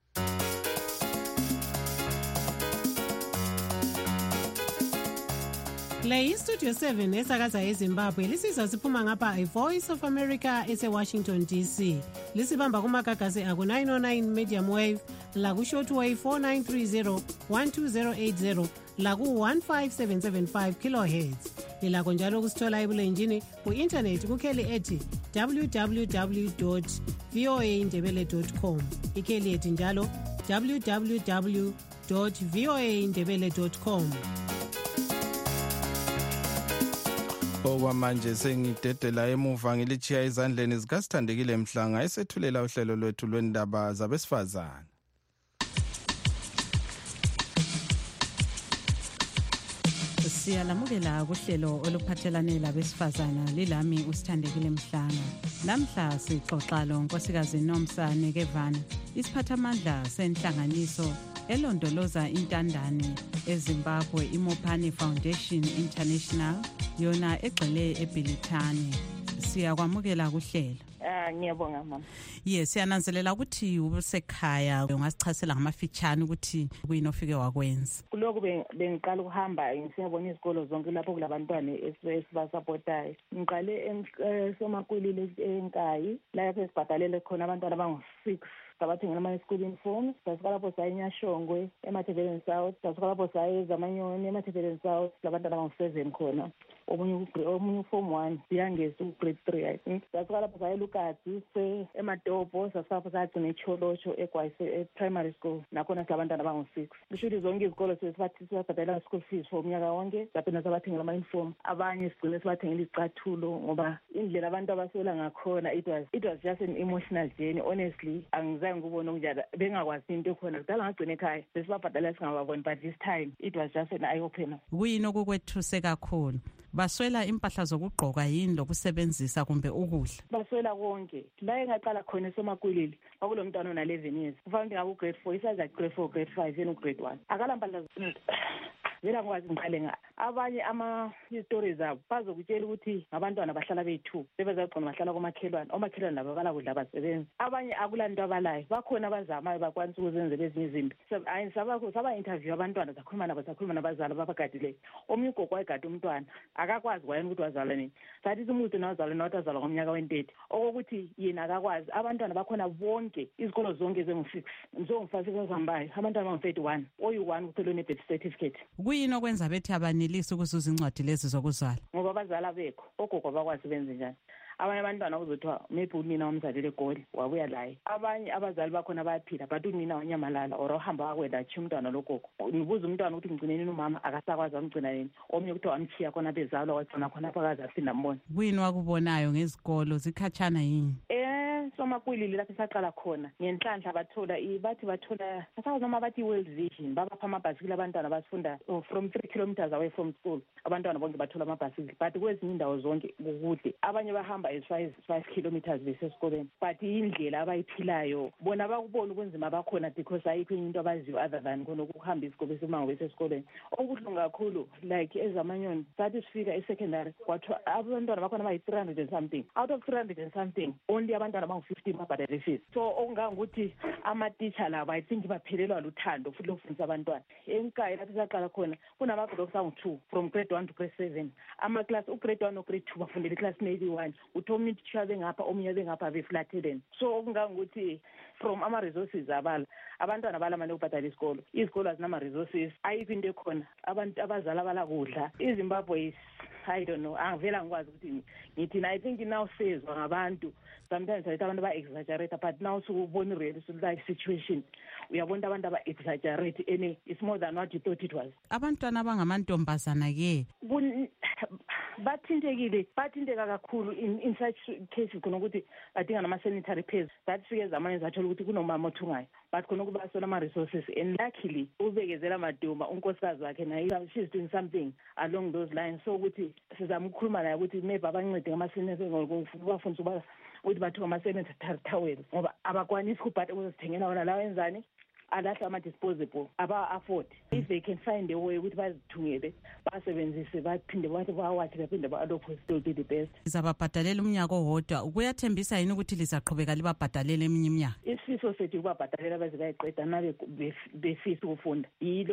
Le iStudio seven esakaza eZimbabwe lisiza siphuma ngapha iVoice of America eseWashington D C. Lisibamba kumagagasi aku nine oh nine medium wave, laku shortwave four nine three zero one two zero eight zero, laku one five seven seven five kilohertz. Lilako njalo kusithola ebulenjini ku-internet kukheli ethi w w w dot v o a ndebele dot com. Ikheli ethi njalo w w w dot v o a ndebele dot com. Okwamanje sengidedela emuva ngilichiya izandleni zikasithandekile Mhlanga esethulela uhlelo lwethu lwendaba zabesifazana. Siyalamukela kuhlelo oluphathelane labesifazana lilami usithandekile Mhlanga. Namhla sixoxa lo Nkosikazi Nomsa Nekevana, isiphathamandla senhlanganiso elondoloza intandane eZimbabwe iMopani Foundation International, yona egxile eBilitane. Siyakwamukela kuhlelo. Ah ngiyabonga mama. Yes, siyananzelela ukuthi ubusekhaya ungasichasela ngamafitshane ukuthi kuyinofike wakwenza. Kuloko bengiqala ukuhamba ngisiyabona izikolo zonke lapho kulabantwana esibasupportayo. Ngiqale eSomakwilile eNkayi lapho esibhadalele khona abantwana abangu six. Sabathengela ama-school uniforms, sasuka lapho saya eNyashongwe, eMathebeleni South, sasuka lapho saya eZamanyoni, eMathebeleni South, labantwana abangu-seven khona. Omunye omunye form one, siyangeza u-grade three, I think. Sasuka lapho saya eLukati, eMatopo, sasuka lapho sayagcina eCholosho, eGwayise, e-primary school, nakhona silabantwana abangu-six. Kushuthi zonke izikolo sesibhadalela school fees for umnyaka wonke, saphinda sabathengela ama-uniform. Abanye sigcine sibathengela izicathulo, ngoba indlela abantu abaswela ngakhona, it was, it was just an emotional journey, honestly. Angizange ngubona kunjalo, bengakwazi into khona. Kudala ngagcina ekhaya, besibabhadala singababoni, but this time, it was just an eye-opener. Kuyini okukwethuse kakhulu? Baswela impahla zokugqoka yini lokusebenzisa kumbe ukudla? Baswela konke. La engaqala khona eSomakwilili, kwakulo mntwana ona eleven years. Kufanele ngaku grade four, isaza grade four, grade five, yena grade one. Akala mpahla vela ngwazi ngiqale nga abanye ama stories zabo bazokutshela ukuthi abantwana bahlala bethu sebezagcina bahlala komakhelwane omakhelwane nabo bala kudla abasebenzi abanye akulanto abalayo bakhona abazamayo bakwanisa ukuzenzela ezinye izinto ayi sabakho saba interview abantwana zakhuluma nabo zakhuluma nabazali babagadileyo omnye ugogo wayegada umntwana akakwazi wayena ukuthi wazala nini sathi umuntu nawazala nathi azala ngomnyaka wentete okokuthi yena akakwazi abantwana bakhona bonke izikolo zonke zengu-six njengomu-five ezahambayo abantwana bangu-thirty-one oyi-one uthelwe ne-birth certificate. Kuyini okwenza bethi abanelisi ukuzuza incwadi lezi zokuzala? Ngoba abazala bekho ogogo bakwazi benze njani. Abanye abantwana uzothiwa maybe unina wamzalele eGoli wabuya laye. Abanye abazali bakhona bayaphila but unina wanyamalala or uhamba wakwenda athi umntwana logogo. Nibuza umntwana ukuthi ngigcineni umama akasakwazi amgcina yini. Omnye ukuthi wamchiya khona bezalwa wagcina khona phakathi aphinda mbona. Kuyini wakubonayo ngezikolo zikhatshana yini? Eh Somakwilili lapho saqala khona ngenhlanhla bathola bathi bathola asazi noma bathi World Vision babapha amabhasikili abantwana basifunda from three kilometers away from school abantwana bonke bathola amabhasikili but kwezinye indawo zonke kukude abanye bahamba as far as five kilometers besesikoleni but indlela abayiphilayo bona bakubona ubunzima bakhona because ayikho into abaziyo other than khona ukuhamba isikole semango besesikoleni okubuhlungu kakhulu like eZamanyoni sathi sifika e-secondary kwathiwa abantwana bakhona bayi-three hundred and something out of three hundred and something only abantwana bangu-fifteen babhadale fees so okungangokuthi ama-teacher labo I think baphelelwa luthando futhi lokufundisa abantwana eNkayi lapho saqala khona kunama-blocks angu-two from grade one to grade seven ama-class ugrade one no-grade two bafundela iclass eighty-one uthi omunye uthisha bengapha omunye bengapha beflatelen so okungangokuthi from ama-resources abala abantwana balamane ukubhadala isikolo izikolo azinama-resources ayikho into ekhona abantu abazali abala kudla iZimbabwe I don't know angivela ngikwazi ukuthi ngithini I think now sezwa ngabantu sometimes I abantu ba-exaggerate but now sukubona i-real situation uyabona abantu aba-exaggerate and it's more than what you thought it was. Abantwana abangamantombazana-ke bathintekile bathinteka kakhulu in, in such cases khona ukuthi badinga nama-sanitary pads that fike zamanye zathola ukuthi kunomama othungayo but khona ukubasola ama-resources and luckily ubekezela maduma unkosikazi wakhe naye she's doing something along those lines so ukuthi sizama ukukhuluma naye ukuthi maybe abancede ngama-sanitary ubafundisa uba ukuthi bathiwa ama-sanitary towels ngoba abakwanisi ukubhada ukuzithengela wona lawo enzani alahle ama-disposable aba-afford if they can find a way ukuthi bazithungele basebenzise baphinde bathi bawathi baphinde ba-adophe still be the best. Lizababhadalela umnyaka owodwa ukuyathembisa yini ukuthi lizaqhubeka libabhadalele eminye iminyaka? Isifiso sethu ukubabhadalela baze bayiqeda nabe befisa ukufunda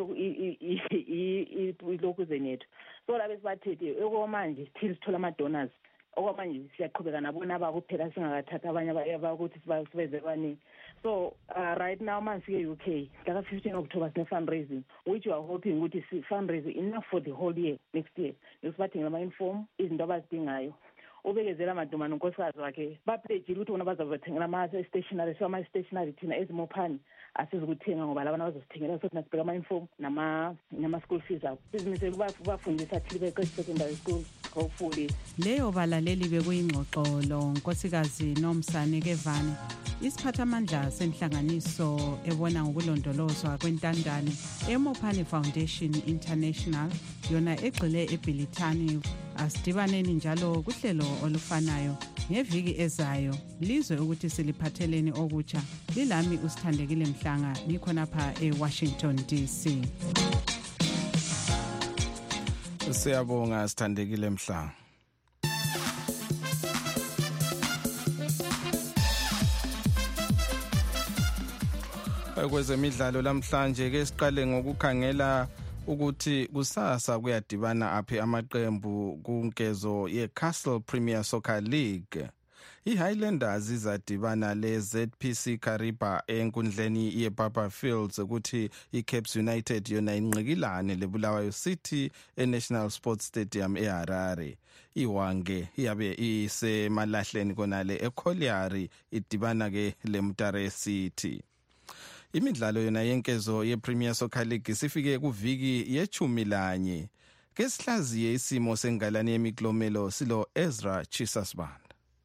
yilokhu zenethu so labe sibathethe okomanje till sithola ama-donors okwamanje siyaqhubeka nabona abakuphela singakathatha abanye abakuthi sibeze baningi so uh, right now manje ke-U K ngaka fifteen October sine fundraising which we are hoping ukuthi si fundraising enough for the whole year next year nesibathengela ama-uniform izinto abazidingayo ubekezela maduma nonkosikazi wakhe bapledgile ukuthi bona bazabathengela ama-stationary so ama-stationary thina ezimophani asizukuthenga ngoba labana bazosithengela sothi nasibheka ama-uniform nama-school fees abo sizimisele ubafundisa thile beqeshe secondary school hopefully. Leyo balaleli bekuyingxoxo lo nkosikazi Nomsane Kevane isiphathamandla senhlanganiso ebona ngokulondolozwa kwentandane eMophane Foundation International yona egxile eBhilithani. Asidibaneni njalo kuhlelo olufanayo ngeviki ezayo lizwe ukuthi siliphatheleni okutsha. Lilami uSithandekile Mhlanga nikhonapha eWashington D C. Siyabonga Sithandekile Mhlanga. Kwezemidlalo lamhlanje ke siqale ngokukhangela ukuthi kusasa kuyadibana aphe amaqembu kunkezo ye-Castle Premier Soccer League. I-Highlanders izadibana le-Z P C Kariba enkundleni ye-Papa Fields ukuthi i-Caps United yona inqikilane leBulawayo City e-National Sports Stadium eHarare. Iwange iyabe isemalahleni konale eColiari idibana ke leMutare City. Imidlalo yona yenkezo ye-Premier Soccer League sifike kuviki yechumi lanye. Ke sihlaziye isimo sengalane yemiklomelo silo Ezra Chisasband.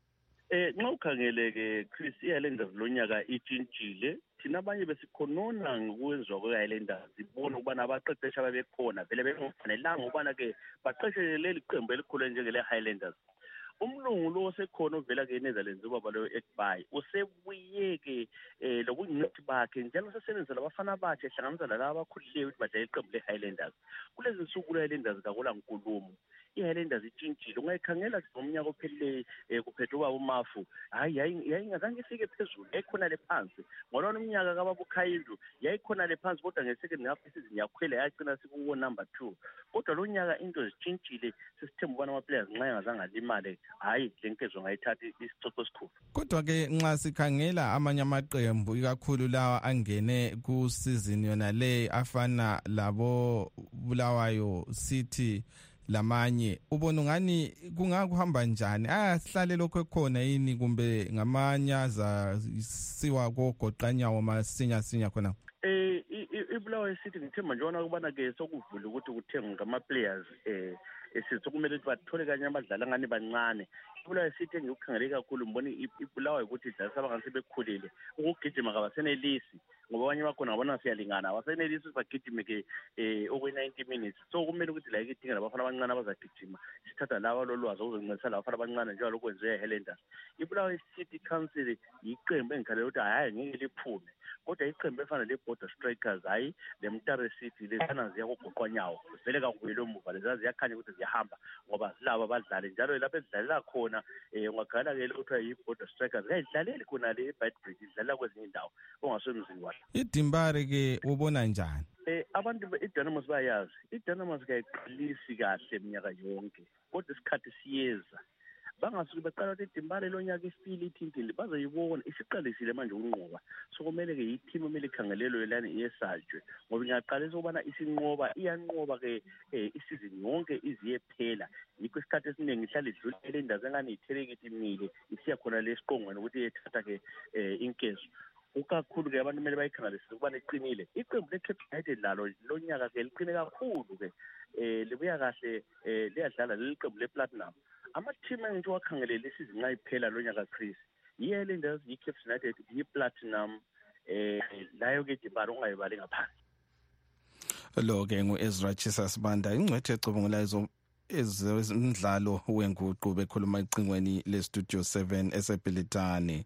Eh nxa ukhangeleke Chris iHighlanders lonyaka itshintshile thina abanye besikhonona ngokwenziwa kweHighlanders sibona ukubana abaqeqesha babekhona vele bengofanelanga ukubana ke baqeqeshe leli qembu elikhulu njengele Highlanders. Umlungu lo osekhona ovela ke eNetherlands ubaba lo Ekbay usebuye ke lokuncedi bakhe njalo usebenzisa labafana bakhe ehlanganisa lalabo abakhulileyo ukuthi badlale iqembu leHighlanders. Kulezi nsuku leHighlanders kakula nkulumo. iHighlanders itshintshile ungayikhangela ngomnyaka ophelileyo kuphethe ubaba uMafu hayi yayingazange ifike phezulu ekhona le phansi ngolona umnyaka kababa uKhayindu yayikhona le phansi kodwa ngesecond half season yakhwela yagcina sikuwo number two kodwa lo nyaka into zitshintshile sisithemba ubana ama players nxa engazange alimale hayi lenkezo ngayithatha isicoco esikhulu. Kodwa ke nxa sikhangela amanye amaqembu ikakhulu lawa angene ku season yona le afana labo Bulawayo City lamanye ubona ngani kungakuhamba njani asihlale lokho ekhona yini kumbe ngamanyaza siwa kogoqanyawo masinya sinya khona eh iBulawayo City ngithemba nje wona ukubana ke sokuvula ukuthi kuthengwe ngama players eh esizokumele ukuthi bathole kanye abadlala ngani bancane. iBulawayo City ngiyukhangele kakhulu mbona iBulawayo ukuthi idlala abangase bekhulile ukugijima kabasenelisi ngoba abanye bakhona ngabona siyalingana abasenelisi bagijime ke eh okwe ninety minutes so kumele ukuthi la ikidinga labafana abancane abazagijima sithatha lawa lolwazi ukuzoncedisa labafana abancane njalo lokwenziwa eHighlanders. iBulawayo City Council iqembu engikhalela ukuthi hayi ngeke liphume kodwa iqembu efana leBorder Strikers hayi leMutare City lezana ziyakugoqwanyawo vele kakubuyele emuva lezazi yakhanya ukuthi ziyahamba ngoba silabo abadlali njalo lapho ezidlalela khona eh ungakhala ke lokho yiBorder Strikers ayidlaleli khona le eBadbridge idlala kwezinye indawo ongasomzini wayo. Idimbare ke ubona njani? Eh abantu iDynamos bayazi iDynamos kayiqalisi kahle eminyaka yonke kodwa isikhathi siyeza bangasuke baqala ukuthi idimbare lonyaka isifile ithintile bazoyibona isiqalisile manje ukunqoba so kumele ke i-team emele ikhangelelwe lana iyesajwe ngoba ingaqalisa ukubana isinqoba iyanqoba ke isizini yonke iziye phela yikho isikhathi esiningi ihlala idlula elendaze engani ithelekile imile isiya khona lesiqongweni ukuthi yethatha ke inkezo ukakhulu ke abantu kumele bayikhangelisise ukubana iqinile iqembu leCape United lalo lonyaka ke liqine kakhulu ke eh libuya kahle eh liyadlala leli qembu lePlatinum ama-team engithi wakhangelela isizini nxa iphela lo nyaka Chris iHighlanders iCape United iPlatinum eh layo ke Dimbare ungayibali ngaphansi. Lo ke ngu-Ezra Chisasbanda ingcwethe ecubungula izo ezemidlalo wenguqu bekhuluma icingweni leStudio seven eseBhilitane.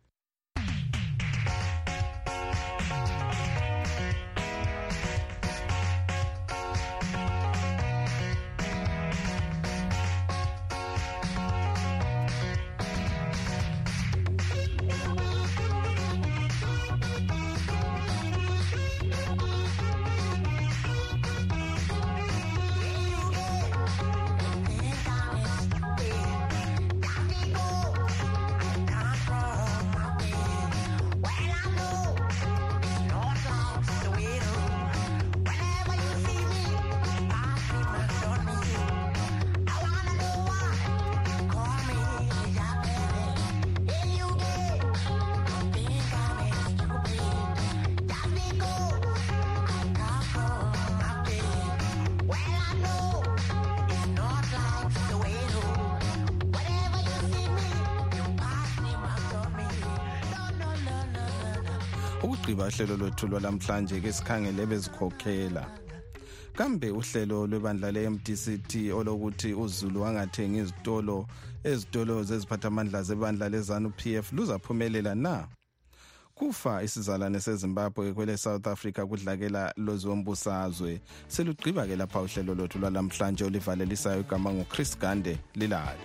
Ukugqiba uhlelo lwethu lwalamhlanje ke sikhangele bezikhokhela kambe uhlelo lwebandla le-M D C T olokuthi uZulu wangathengi izitolo ezitolo zeziphathamandla zebandla lezanu P F luzaphumelela na? Kufa isizalwane seZimbabwe kwele South Africa kudlakela lozombusazwe selugqiba ke lapha uhlelo lwethu lwalamhlanje olivalelisayo igama nguChris Gande Lilali.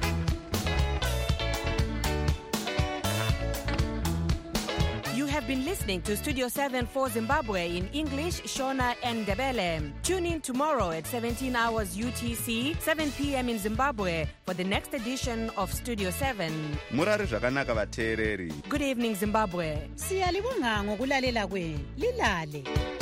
Been listening listening to Studio seven for Zimbabwe in English, Shona and Ndebele. Tune in tomorrow at seventeen hours U T C, seven p.m. in Zimbabwe for the next edition of Studio seven. Murari zvakanaka vateereri. Good evening, Zimbabwe. Siyalibonga ngokulalela kwenu. Lilale.